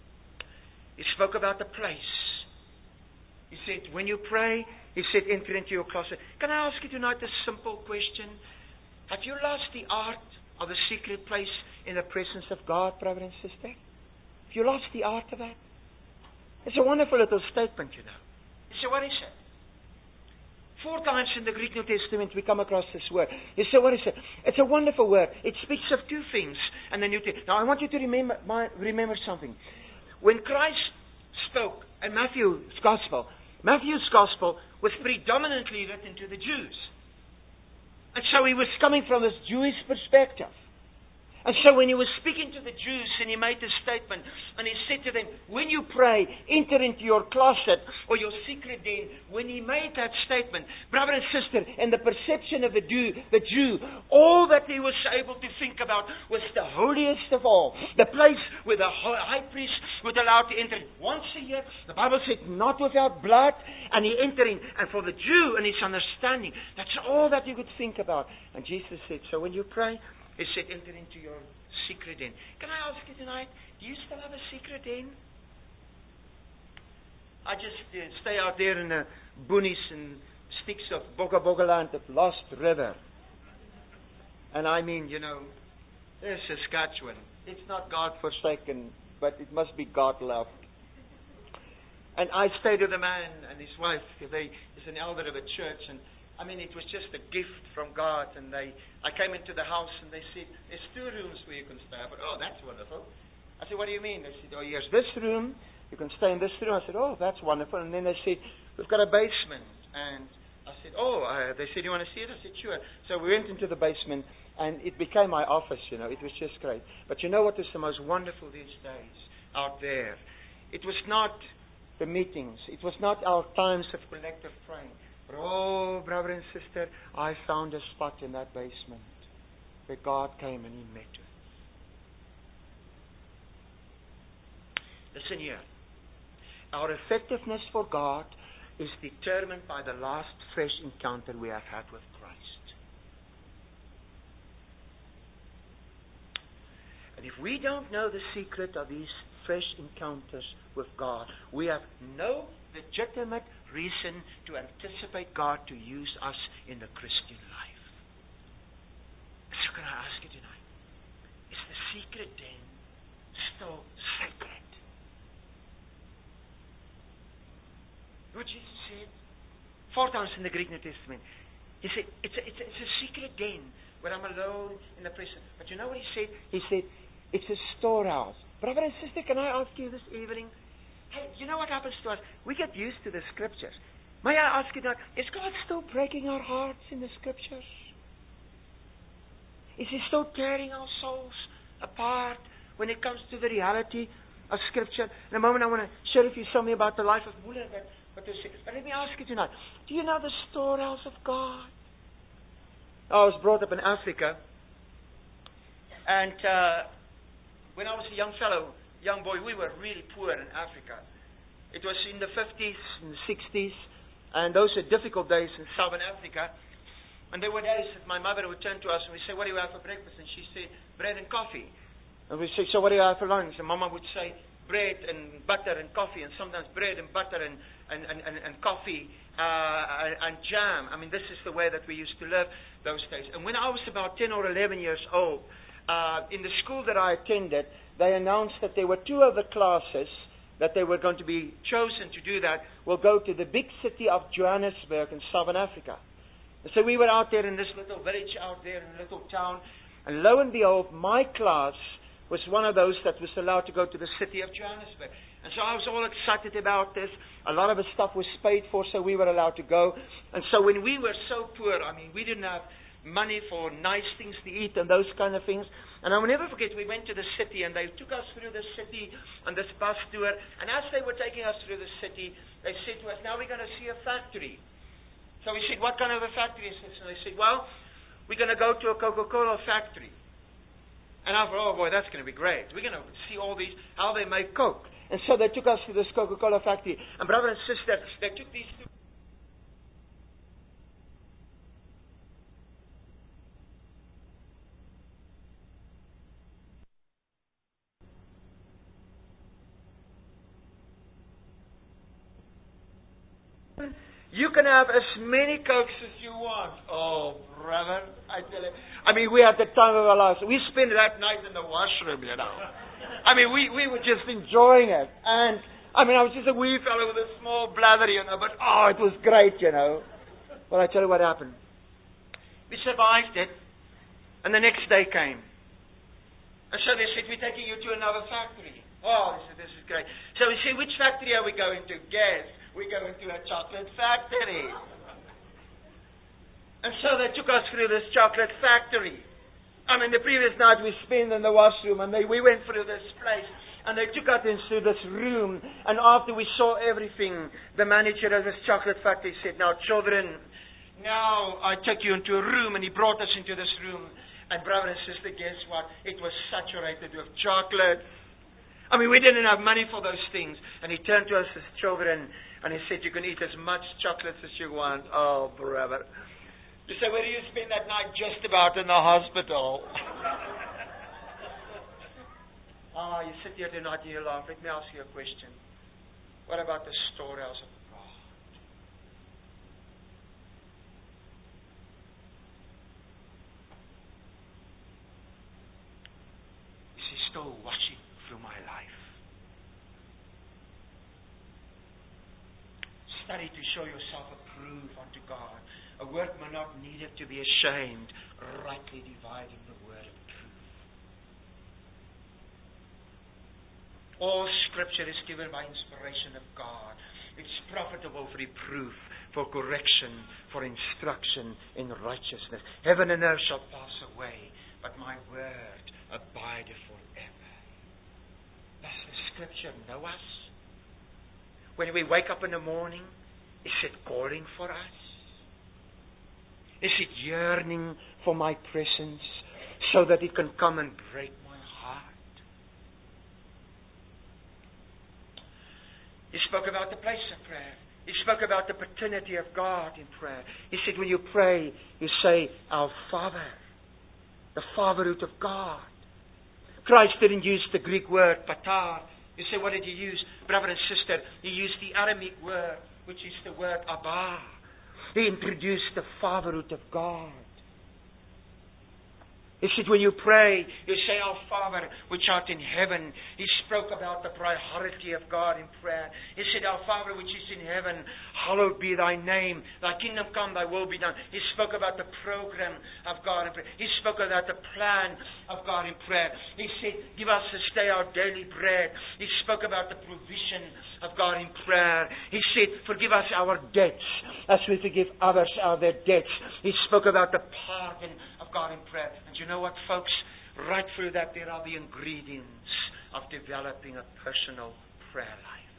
[SPEAKER 2] He spoke about the place. He said, when you pray, he said, enter into your closet. Can I ask you tonight a simple question? Have you lost the art of the secret place in the presence of God, brother and sister? Have you lost the art of that? It's a wonderful little statement, you know. You say, what is it? Four times in the Greek New Testament we come across this word. You say, what is it? It's a wonderful word. It speaks of two things in the New Testament. Now I want you to remember, my, remember something. When Christ spoke in Matthew's Gospel, Matthew's Gospel was predominantly written to the Jews. And so he was coming from this Jewish perspective. And so when he was speaking to the Jews and he made this statement and he said to them, when you pray, enter into your closet or your secret den. When he made that statement, brother and sister, in the perception of the Jew, the Jew, all that he was able to think about was the holiest of all. The place where the high priest was allowed to enter once a year. The Bible said, not without blood. And he entered in. And for the Jew and his understanding, that's all that he could think about. And Jesus said, so when you pray, he said, enter into your secret den. Can I ask you tonight, do you still have a secret den? I just uh, stay out there in the boonies and sticks of Boga Boga land of Lost River. And I mean, you know, there's Saskatchewan. It's not God-forsaken, but it must be God-loved. And I stayed with a man and his wife. They is an elder of a church, and I mean, it was just a gift from God. And they, I came into the house and they said, there's two rooms where you can stay. I thought, oh, that's wonderful. I said, what do you mean? They said, oh, here's this room. You can stay in this room. I said, oh, that's wonderful. And then they said, we've got a basement. And I said, oh, uh, they said, you want to see it? I said, sure. So we went into the basement and it became my office, you know. It was just great. But you know what is the most wonderful these days out there? It was not the meetings. It was not our times of collective praying. But oh, brother and sister, I found a spot in that basement where God came and He met us. Listen here. Our effectiveness for God is determined by the last fresh encounter we have had with Christ. And if we don't know the secret of these fresh encounters with God, we have no legitimate reason to anticipate God to use us in the Christian life. So can I ask you tonight, is the secret den still sacred? What Jesus said four times in the Greek New Testament. He said, it's a, it's a, it's a secret den where I'm alone in the presence. But you know what He said? He said, it's a storehouse. Brother and sister, can I ask you this evening, hey, you know what happens to us? We get used to the Scriptures. May I ask you that, is God still breaking our hearts in the Scriptures? Is He still tearing our souls apart when it comes to the reality of Scripture? In a moment I want to share with you something about the life of Muller. But, but, but let me ask you tonight, do you know the storehouse of God? I was brought up in Africa. And uh, when I was a young fellow, young boy, we were really poor in Africa. It was in the fifties and the sixties, and those were difficult days in Southern Africa. And there were days that my mother would turn to us and we say, what do you have for breakfast? And she said, bread and coffee. And we say, so what do you have for lunch? And Mama would say, bread and butter and coffee, and sometimes bread and butter and, and, and, and, and coffee uh, and jam. I mean, this is the way that we used to live those days. And when I was about ten or eleven years old, uh, in the school that I attended, they announced that there were two of the classes that they were going to be chosen to do that will go to the big city of Johannesburg in Southern Africa. And so we were out there in this little village out there in a little town, and lo and behold, my class was one of those that was allowed to go to the city of Johannesburg. And so I was all excited about this. A lot of the stuff was paid for, so we were allowed to go. And so when we were so poor, I mean, we didn't have money for nice things to eat and those kind of things. And I will never forget, we went to the city, and they took us through the city on this bus tour. And as they were taking us through the city, they said to us, now we're going to see a factory. So we said, what kind of a factory is this? And they said, well, we're going to go to a Coca-Cola factory. And I thought, oh boy, that's going to be great. We're going to see all these, how they make Coke. And so they took us to this Coca-Cola factory. And brother and sister, they took these two. You can have as many Cokes as you want. Oh, brother, I tell you. I mean, we had the time of our lives. We spent that night in the washroom, you know. I mean, we, we were just enjoying it. And, I mean, I was just a wee fellow with a small bladder, you know, but, oh, it was great, you know. Well, I tell you what happened. We survived it, and the next day came. And so they said, we're taking you to another factory. Oh, they said, this is great. So we said, which factory are we going to? Guess. We're going to a chocolate factory. And so they took us through this chocolate factory. I mean, the previous night we spent in the washroom, and they, we went through this place, and they took us into this room, and after we saw everything, the manager of this chocolate factory said, now children, now I take you into a room, and he brought us into this room, and brother and sister, guess what? It was saturated with chocolate. I mean, we didn't have money for those things, and he turned to us as children, and he said, you can eat as much chocolates as you want. Oh, brother. You say, where do you spend that night? Just about in the hospital. Ah, you sit here tonight and you laugh. Let me ask you a question. What about the storehouse of God? Is He still watching through my life? Study to show yourself approved unto God, a workman not needed to be ashamed, rightly dividing the word of truth. All Scripture is given by inspiration of God. It's profitable for reproof, for correction, for instruction in righteousness. Heaven and earth shall pass away, but my word abideth forever. Does the Scripture know us? When we wake up in the morning, is it calling for us? Is it yearning for my presence so that it can come and break my heart? He spoke about the place of prayer. He spoke about the paternity of God in prayer. He said when you pray, you say, Our Father, the fatherhood of God. Christ didn't use the Greek word patar. You say, what did he use? Brother and sister, he used the Aramaic word, which is the word Abba. He introduced the fatherhood of God. He said, when you pray, you say, Our Father, which art in heaven. He spoke about the priority of God in prayer. He said, Our Father, which is in heaven, hallowed be thy name. Thy kingdom come, thy will be done. He spoke about the program of God in prayer. He spoke about the plan of God in prayer. He said, give us this day our daily bread. He spoke about the provision of God in prayer. He said, forgive us our debts as we forgive others our their debts. He spoke about the pardon of God in prayer. And you know what, folks? Right through that, there are the ingredients of developing a personal prayer life.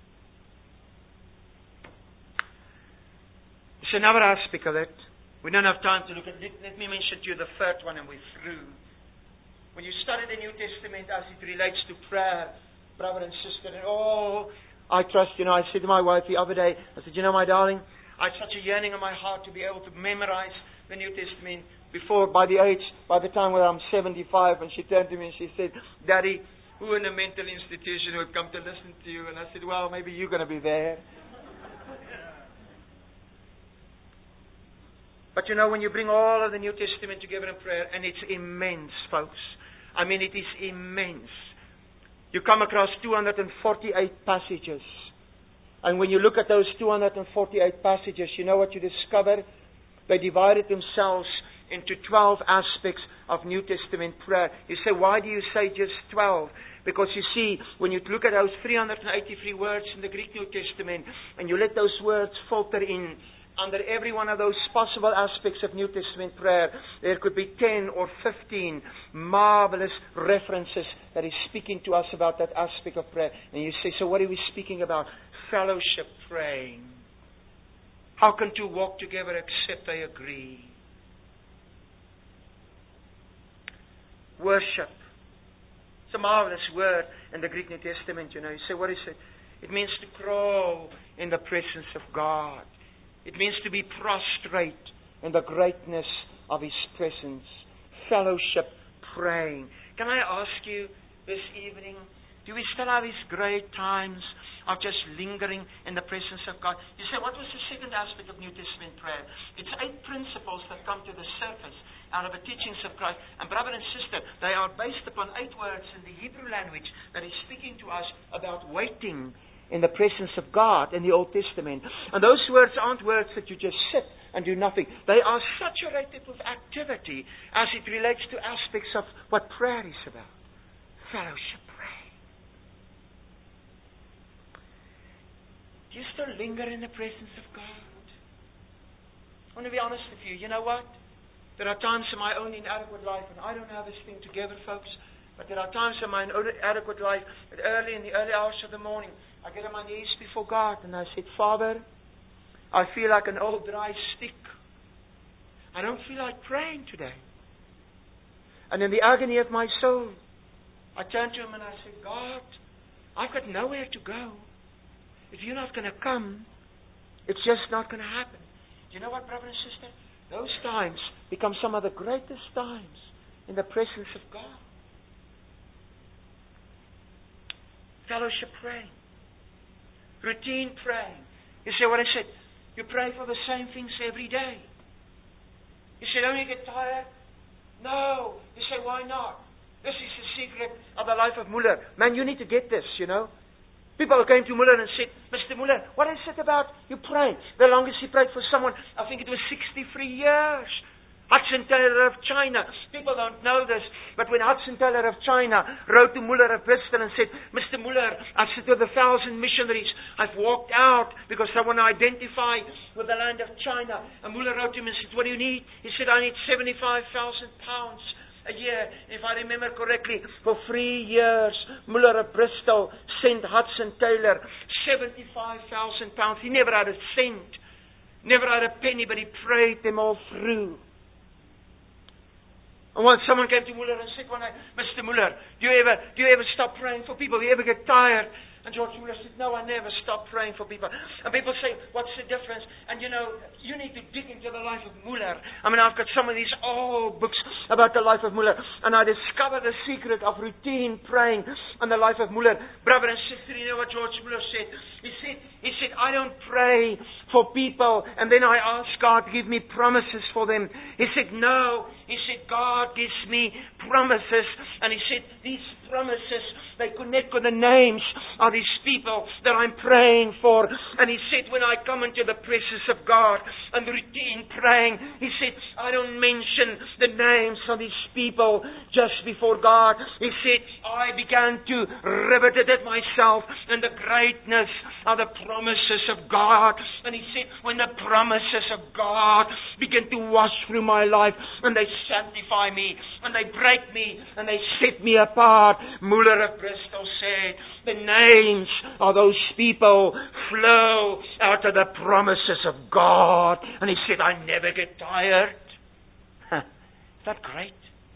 [SPEAKER 2] There's another aspect of it. We don't have time to look at it. Let, let me mention to you the third one, and we're through. When you study the New Testament as it relates to prayer, brother and sister, and oh, I trust, you know, I said to my wife the other day, I said, you know, my darling, I had such a yearning in my heart to be able to memorize the New Testament before, by the age, by the time when I'm seventy-five, and she turned to me and she said, Daddy, who in a mental institution would come to listen to you? And I said, well, maybe you're going to be there. But you know, when you bring all of the New Testament together in prayer, and it's immense, folks. I mean, it is immense. You come across two hundred forty-eight passages. And when you look at those two hundred forty-eight passages, you know what you discover? They divided themselves into twelve aspects of New Testament prayer. You say, why do you say just twelve? Because you see, when you look at those three hundred eighty-three words in the Greek New Testament, and you let those words filter in, under every one of those possible aspects of New Testament prayer, there could be ten or fifteen marvelous references that is speaking to us about that aspect of prayer. And you say, so what are we speaking about? Fellowship praying. How can two walk together except they agree? Worship. It's a marvelous word in the Greek New Testament, you know. You say, what is it? It means to crawl in the presence of God. It means to be prostrate in the greatness of His presence. Fellowship praying. Can I ask you this evening, do we still have these great times of just lingering in the presence of God? You say, what was the second aspect of New Testament prayer? It's eight principles that come to the surface out of the teachings of Christ. And brother and sister, they are based upon eight words in the Hebrew language that is speaking to us about waiting in the presence of God in the Old Testament. And those words aren't words that you just sit and do nothing. They are saturated with activity as it relates to aspects of what prayer is about. Fellowship prayer. Do you still linger in the presence of God? I want to be honest with you. You know what? There are times in my own inadequate life, and I don't have this thing together, folks, but there are times in my own inadequate life that early in the early hours of the morning, I get on my knees before God and I said, Father, I feel like an old dry stick. I don't feel like praying today. And in the agony of my soul, I turned to Him and I said, God, I've got nowhere to go. If you're not going to come, it's just not going to happen. Do you know what, brother and sister? Those times become some of the greatest times in the presence of God. Fellowship praying. Routine praying. You say, what is it? You pray for the same things every day. You say, don't you get tired? No. You say, why not? This is the secret of the life of Muller. Man, you need to get this, you know. People came to Muller and said, Mister Muller, what is it about you praying? The longest he prayed for someone, I think it was sixty-three years. Hudson Taylor of China. People don't know this, but when Hudson Taylor of China wrote to Muller of Bristol and said, Mister Muller, I've sat with a thousand missionaries. I've walked out because I want to identify with the land of China. And Muller wrote to him and said, what do you need? He said, I need seventy-five thousand pounds a year. If I remember correctly, for three years, Muller of Bristol sent Hudson Taylor seventy-five thousand pounds. He never had a cent, never had a penny, but he prayed them all through. And once someone came to Muller and said one night, Mister Muller, do you ever do you ever stop praying for people? Do you ever get tired? And George Muller said, no, I never stop praying for people. And people say, what's the difference? And you know, you need to dig into the life of Muller. I mean, I've got some of these old books about the life of Muller. And I discovered the secret of routine praying on the life of Muller. Brother and sister, you know what George Muller said? He said, he said, I don't pray for people and then I ask God to give me promises for them. He said, no. He said, God gives me promises. And he said, these promises, they connect with the names of these people that I'm praying for. And he said, when I come into the presence of God and routine praying, he said, I don't mention the names of these people just before God. He said, I began to rivet it at myself in the greatness of the promises of God. And he said, when the promises of God begin to wash through my life and they sanctify me and they break me and they set me apart, Muller of Bristol said, the names of those people flow out of the promises of God. And he said, I never get tired. Huh. Is that great?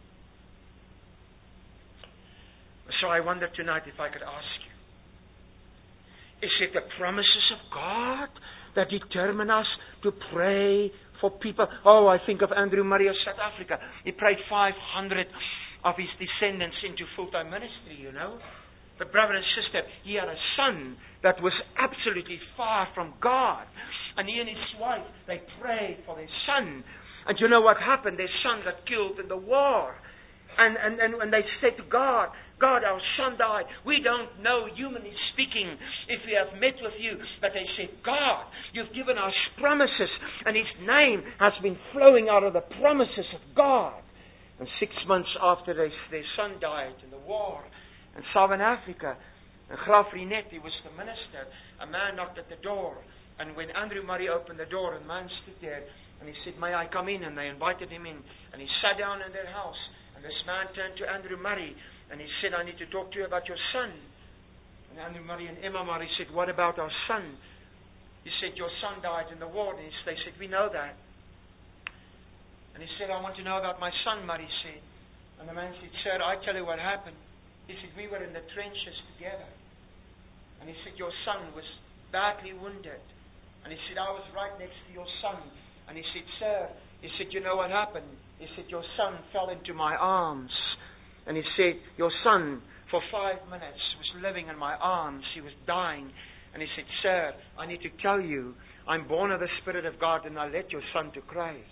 [SPEAKER 2] So I wonder tonight if I could ask you, is it the promises of God that determine us to pray for people. Oh, I think of Andrew Murray of South Africa. He prayed five hundred of his descendants into full-time ministry, you know. But brother and sister, he had a son that was absolutely far from God. And he and his wife, they prayed for their son. And you know what happened? Their son got killed in the war. And, and, and when they said to God, God, our son died. We don't know, humanly speaking, if we have met with you. But they said, God, you've given us promises. And his name has been flowing out of the promises of God. And six months after they, their son died in the war in Southern Africa, and Graf Renet, he was the minister, a man knocked at the door. And when Andrew Murray opened the door, a man stood there. And he said, may I come in? And they invited him in. And he sat down in their house. And this man turned to Andrew Murray. And he said, I need to talk to you about your son. And Andrew Murray and Emma Murray said, what about our son? He said, your son died in the war. And they said, we know that. And he said, I want to know about my son, Murray said. And the man said, sir, I tell you what happened. He said, we were in the trenches together. And he said, your son was badly wounded. And he said, I was right next to your son. And he said, sir, he said, you know what happened? He said, your son fell into my arms. And he said, your son, for five minutes, was living in my arms. He was dying. And he said, sir, I need to tell you, I'm born of the Spirit of God, and I led your son to Christ.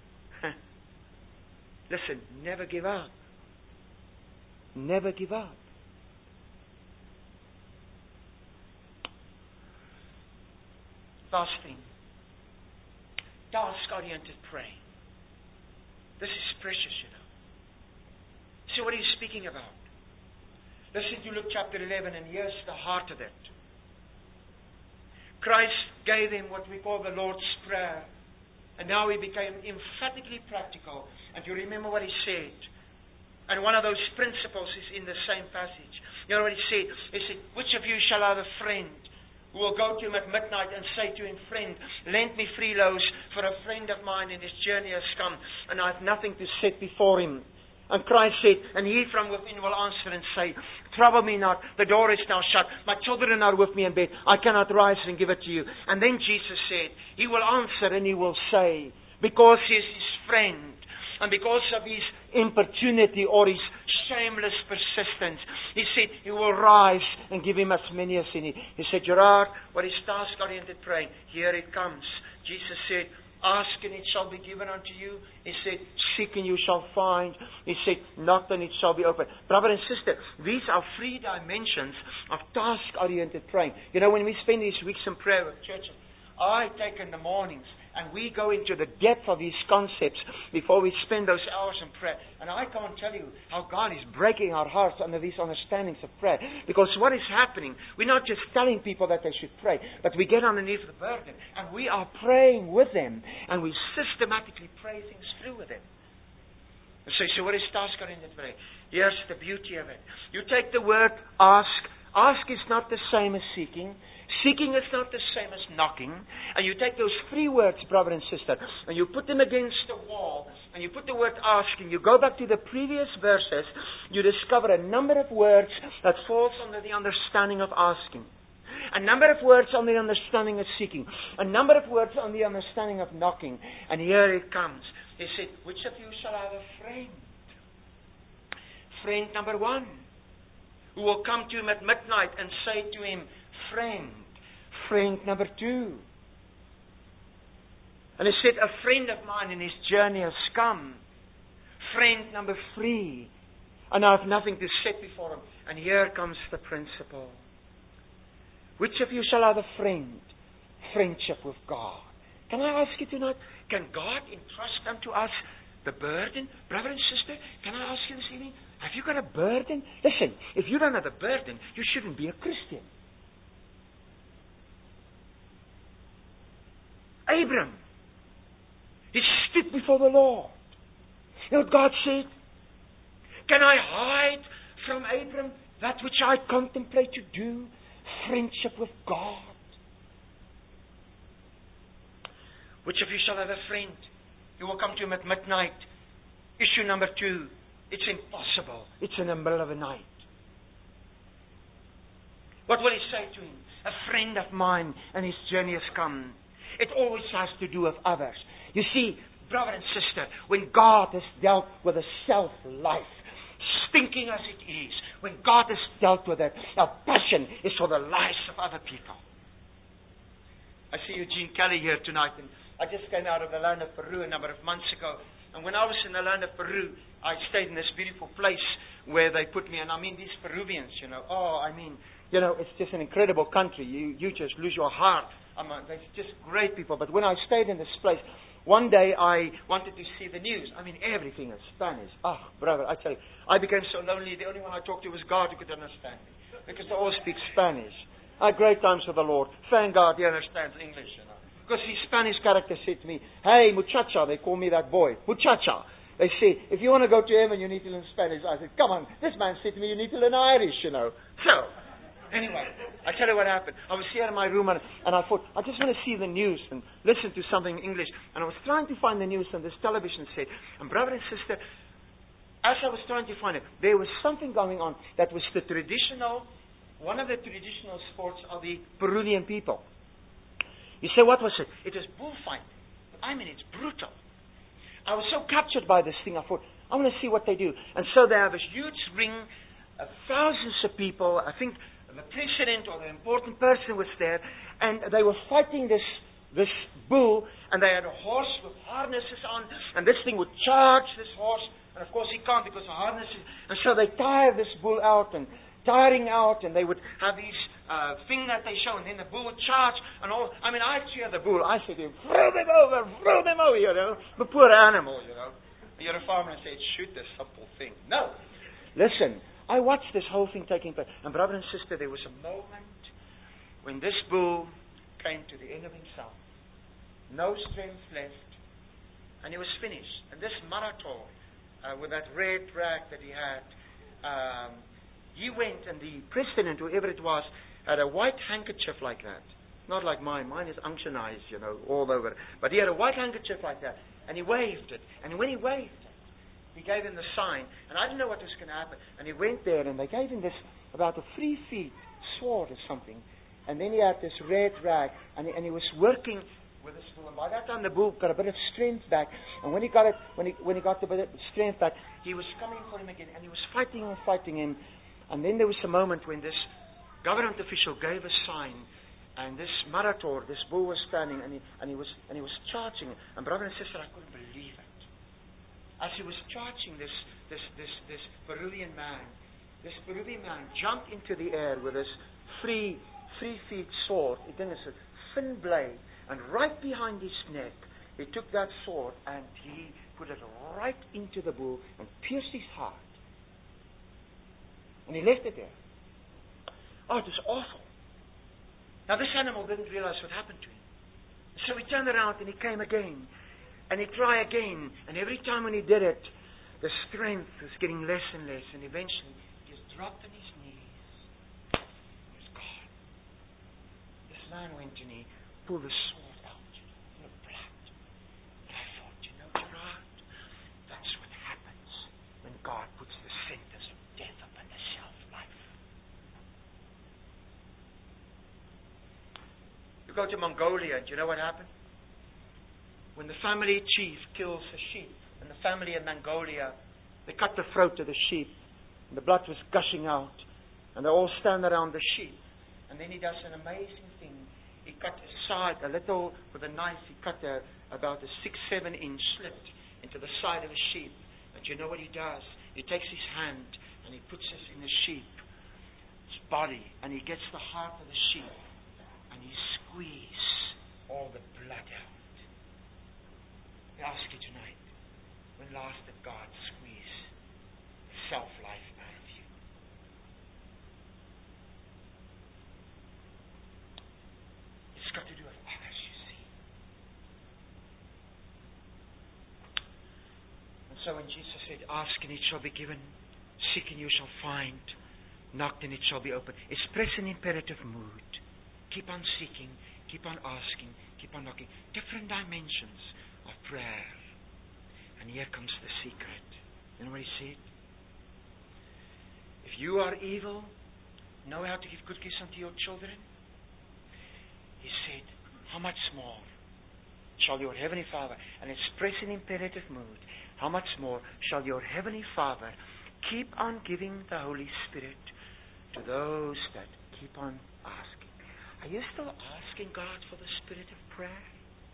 [SPEAKER 2] Listen, never give up. Never give up. Last thing. Task-oriented praying. This is precious, you know. So what are you speaking about? Listen to Luke chapter eleven, and here's the heart of it. Christ gave him what we call the Lord's Prayer. And now he became emphatically practical. And you remember what he said. And one of those principles is in the same passage. You know what he said? He said, which of you shall have a friend who will go to him at midnight and say to him, friend, lend me three loaves, for a friend of mine in his journey has come, and I have nothing to set before him. And Christ said, and he from within will answer and say, trouble me not, the door is now shut, my children are with me in bed, I cannot rise and give it to you. And then Jesus said, he will answer and he will say, because he is his friend, and because of his importunity or his shameless persistence, he said he will rise and give him as many as he needs. He said, Gerard, what is task-oriented praying? Here it comes. Jesus said, ask and it shall be given unto you. He said, seek and you shall find. He said, knock and it shall be opened. Brother and sister, these are three dimensions of task-oriented praying. You know, when we spend these weeks in prayer with churches, I take in the mornings and we go into the depth of these concepts before we spend those hours in prayer. And I can't tell you how God is breaking our hearts under these understandings of prayer. Because what is happening, we're not just telling people that they should pray, but we get underneath the burden and we are praying with them and we systematically pray things through with them. So, so what is task-oriented prayer? Here's the beauty of it. You take the word ask. Ask is not the same as seeking. Seeking is not the same as knocking. And you take those three words, brother and sister, and you put them against the wall, and you put the word asking. You go back to the previous verses, you discover a number of words that falls under the understanding of asking. A number of words on the understanding of seeking. A number of words on the understanding of knocking. And here it comes. He said, which of you shall have a friend? Friend number one, who will come to him at midnight and say to him, friend. Friend number two. And he said, a friend of mine in his journey has come. Friend number three. And I have nothing to set before him. And here comes the principle. Which of you shall have a friend? Friendship with God. Can I ask you tonight, can God entrust unto us the burden? Brother and sister, can I ask you this evening, have you got a burden? Listen, if you don't have a burden, you shouldn't be a Christian. Abram, he stood before the Lord. You know what God said? Can I hide from Abram that which I contemplate to do? Friendship with God. Which of you shall have a friend? You will come to him at midnight. Issue number two. It's impossible. It's in the middle of the night. What will he say to him? A friend of mine, and his journey has come. It always has to do with others. You see, brother and sister, when God has dealt with a self-life, stinking as it is, when God has dealt with it, our passion is for the lives of other people. I see Eugene Kelly here tonight, and I just came out of the land of Peru a number of months ago. And when I was in the land of Peru, I stayed in this beautiful place where they put me. And I mean, these Peruvians, you know, oh, I mean, you know, it's just an incredible country. You you just lose your heart. I mean, they're just great people. But when I stayed in this place, one day I wanted to see the news. I mean, everything is Spanish. Oh, brother, I tell you, I became so lonely. The only one I talked to was God who could understand me, because they all speak Spanish. I had great times with the Lord. Thank God he understands English, you know. Because his Spanish character said to me, hey, muchacha, they call me that boy, muchacha. They say, if you want to go to heaven, you need to learn Spanish. I said, come on, this man said to me, you need to learn Irish, you know. So, anyway, I tell you what happened. I was here in my room, and, and I thought, I just want to see the news and listen to something in English. And I was trying to find the news on this television set. And brother and sister, as I was trying to find it, there was something going on that was the traditional, one of the traditional sports of the Peruvian people. You say, what was it? It was bullfighting. I mean, it's brutal. I was so captured by this thing, I thought, I want to see what they do. And so they have this huge ring of thousands of people. I think the president or the important person was there. And they were fighting this this bull. And they had a horse with harnesses on. And this thing would charge this horse. And of course he can't because the harnesses. And so they tire this bull out and tiring out. And they would have these Uh, thing that they show, and then the bull would charge, and all. I mean, I cheer the bull. I said to him, throw them over, throw them over, you know. The poor animal, you know. You're a farmer and say, shoot this simple thing. No. Listen, I watched this whole thing taking place. And brother and sister, there was a moment when this bull came to the end of himself. No strength left. And he was finished. And this Marator, uh, with that red rag that he had, um, he went, and the president, whoever it was, had a white handkerchief like that. Not like mine. Mine is unctionized, you know, all over. But he had a white handkerchief like that. And he waved it. And when he waved it, he gave him the sign. And I didn't know what was going to happen. And he went there, and they gave him this, about a three feet sword or something. And then he had this red rag. And he, and he was working with this bull. And by that time, the bull got a bit of strength back. And when he got it, when he, when he got the bit of strength back, he was coming for him again. And he was fighting and fighting him. And then there was a moment when this government official gave a sign, and this Marator, this bull was standing, and he, and he was and he was charging. And brother and sister, I couldn't believe it. As he was charging this this this this Peruvian man, this Peruvian man jumped into the air with this three three feet sword. It then is a thin blade, and right behind his neck, he took that sword and he put it right into the bull and pierced his heart. And he left it there. Oh, it was awful. Now, this animal didn't realize what happened to him. So he turned around and he came again. And he tried again. And every time when he did it, the strength was getting less and less. And eventually, he just dropped on his knees. He was gone. This man went and he pulled the sword out. The blood. And I thought, you know, Gerard, that's what happens when God puts the sentence of death upon the self-life. You go to Mongolia, and you know what happened? When the family chief kills a sheep, and the family in Mongolia, they cut the throat of the sheep, and the blood was gushing out, and they all stand around the sheep. And then he does an amazing thing. He cut a side, a little, with a knife, he cut a, about a six, seven inch slit into the side of the sheep. And you know what he does? He takes his hand, and he puts it in the sheep's body, and he gets the heart of the sheep, and he squeezes all the blood out. I ask you tonight, when last did God squeeze self-life out of you? It's got to do with others, you see. And so when Jesus said, ask and it shall be given, seek and you shall find, knock and it shall be opened, it's present imperative mood. Keep on seeking, keep on asking, keep on knocking. Different dimensions of prayer. And here comes the secret. You know what he said? If you are evil, know how to give good gifts unto your children. He said, how much more shall your Heavenly Father, and express in imperative mood, how much more shall your Heavenly Father keep on giving the Holy Spirit to those that keep on asking? Are you still asking God for the spirit of prayer?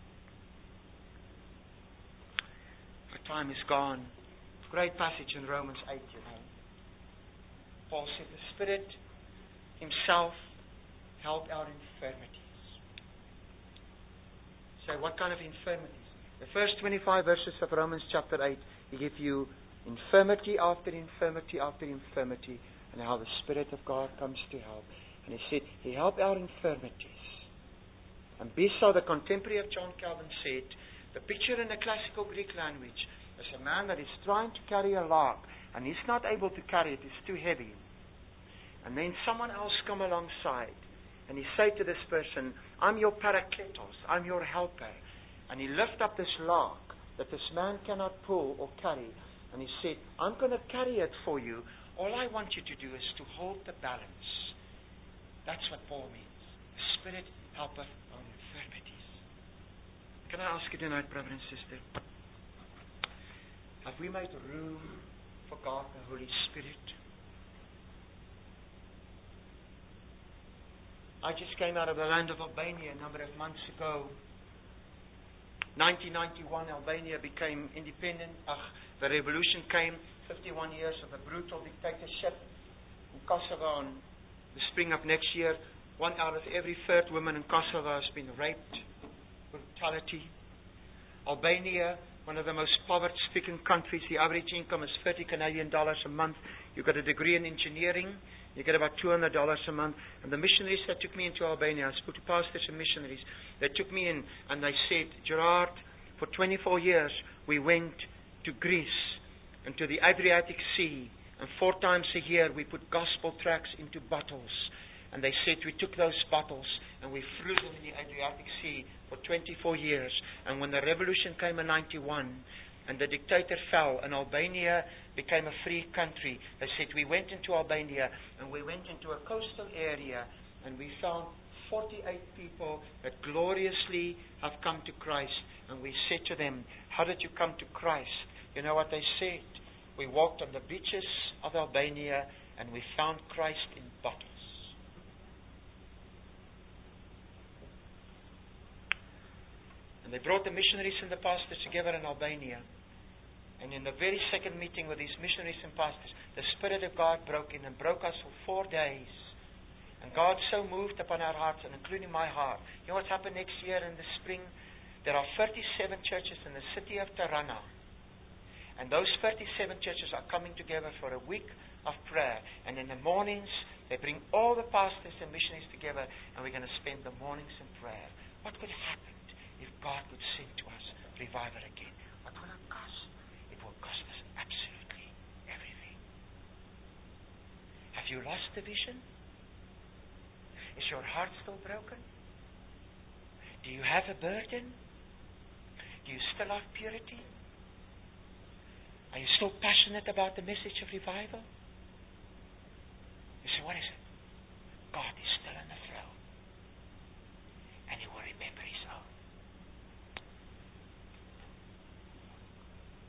[SPEAKER 2] Our time is gone. Great passage in Romans eight, you know. Paul said the Spirit Himself helped our infirmities. So what kind of infirmities? The first twenty-five verses of Romans chapter eight, He gives you infirmity after infirmity after infirmity, and how the Spirit of God comes to help. And He said, He helped our infirmities. And Beza, the contemporary of John Calvin, said, the picture in the classical Greek language is a man that is trying to carry a log, and he's not able to carry it, it's too heavy. And then someone else come alongside, and he say to this person, I'm your parakletos, I'm your helper. And he lift up this log that this man cannot pull or carry, and he said, I'm going to carry it for you. All I want you to do is to hold the balance. That's what Paul means. The Spirit helpeth our infirmities. Can I ask you tonight, brother and sister, have we made room for God, the Holy Spirit? I just came out of the land of Albania a number of months ago. nineteen ninety-one, Albania became independent. Ach, the revolution came. fifty-one years of a brutal dictatorship in Kosovo. In the spring of next year, one out of every third woman in Kosovo has been raped. Brutality. Albania, one of the most poverty-stricken countries. The average income is thirty Canadian dollars a month. You've got a degree in engineering. You get about two hundred dollars a month. And the missionaries that took me into Albania, I spoke to pastors and missionaries, they took me in and they said, Gerard, for twenty-four years we went to Greece and to the Adriatic Sea, and four times a year we put gospel tracts into bottles. And they said we took those bottles and we threw them in the Adriatic Sea for twenty-four years. And when the revolution came in ninety-one and the dictator fell and Albania became a free country, they said we went into Albania and we went into a coastal area and we found forty-eight people that gloriously have come to Christ. And we said to them, how did you come to Christ? You know what they said? We walked on the beaches of Albania and we found Christ in bottles. And they brought the missionaries and the pastors together in Albania. And in the very second meeting with these missionaries and pastors, the Spirit of God broke in and broke us for four days. And God so moved upon our hearts, and including my heart. You know what's happened next year in the spring? There are thirty-seven churches in the city of Tirana. And those thirty-seven churches are coming together for a week of prayer. And in the mornings, they bring all the pastors and missionaries together, and we're going to spend the mornings in prayer. What could happen if God would send to us revival again? What will it cost? It will cost us absolutely everything. Have you lost the vision? Is your heart still broken? Do you have a burden? Do you still have purity? Are you still passionate about the message of revival? You say, what is it? God is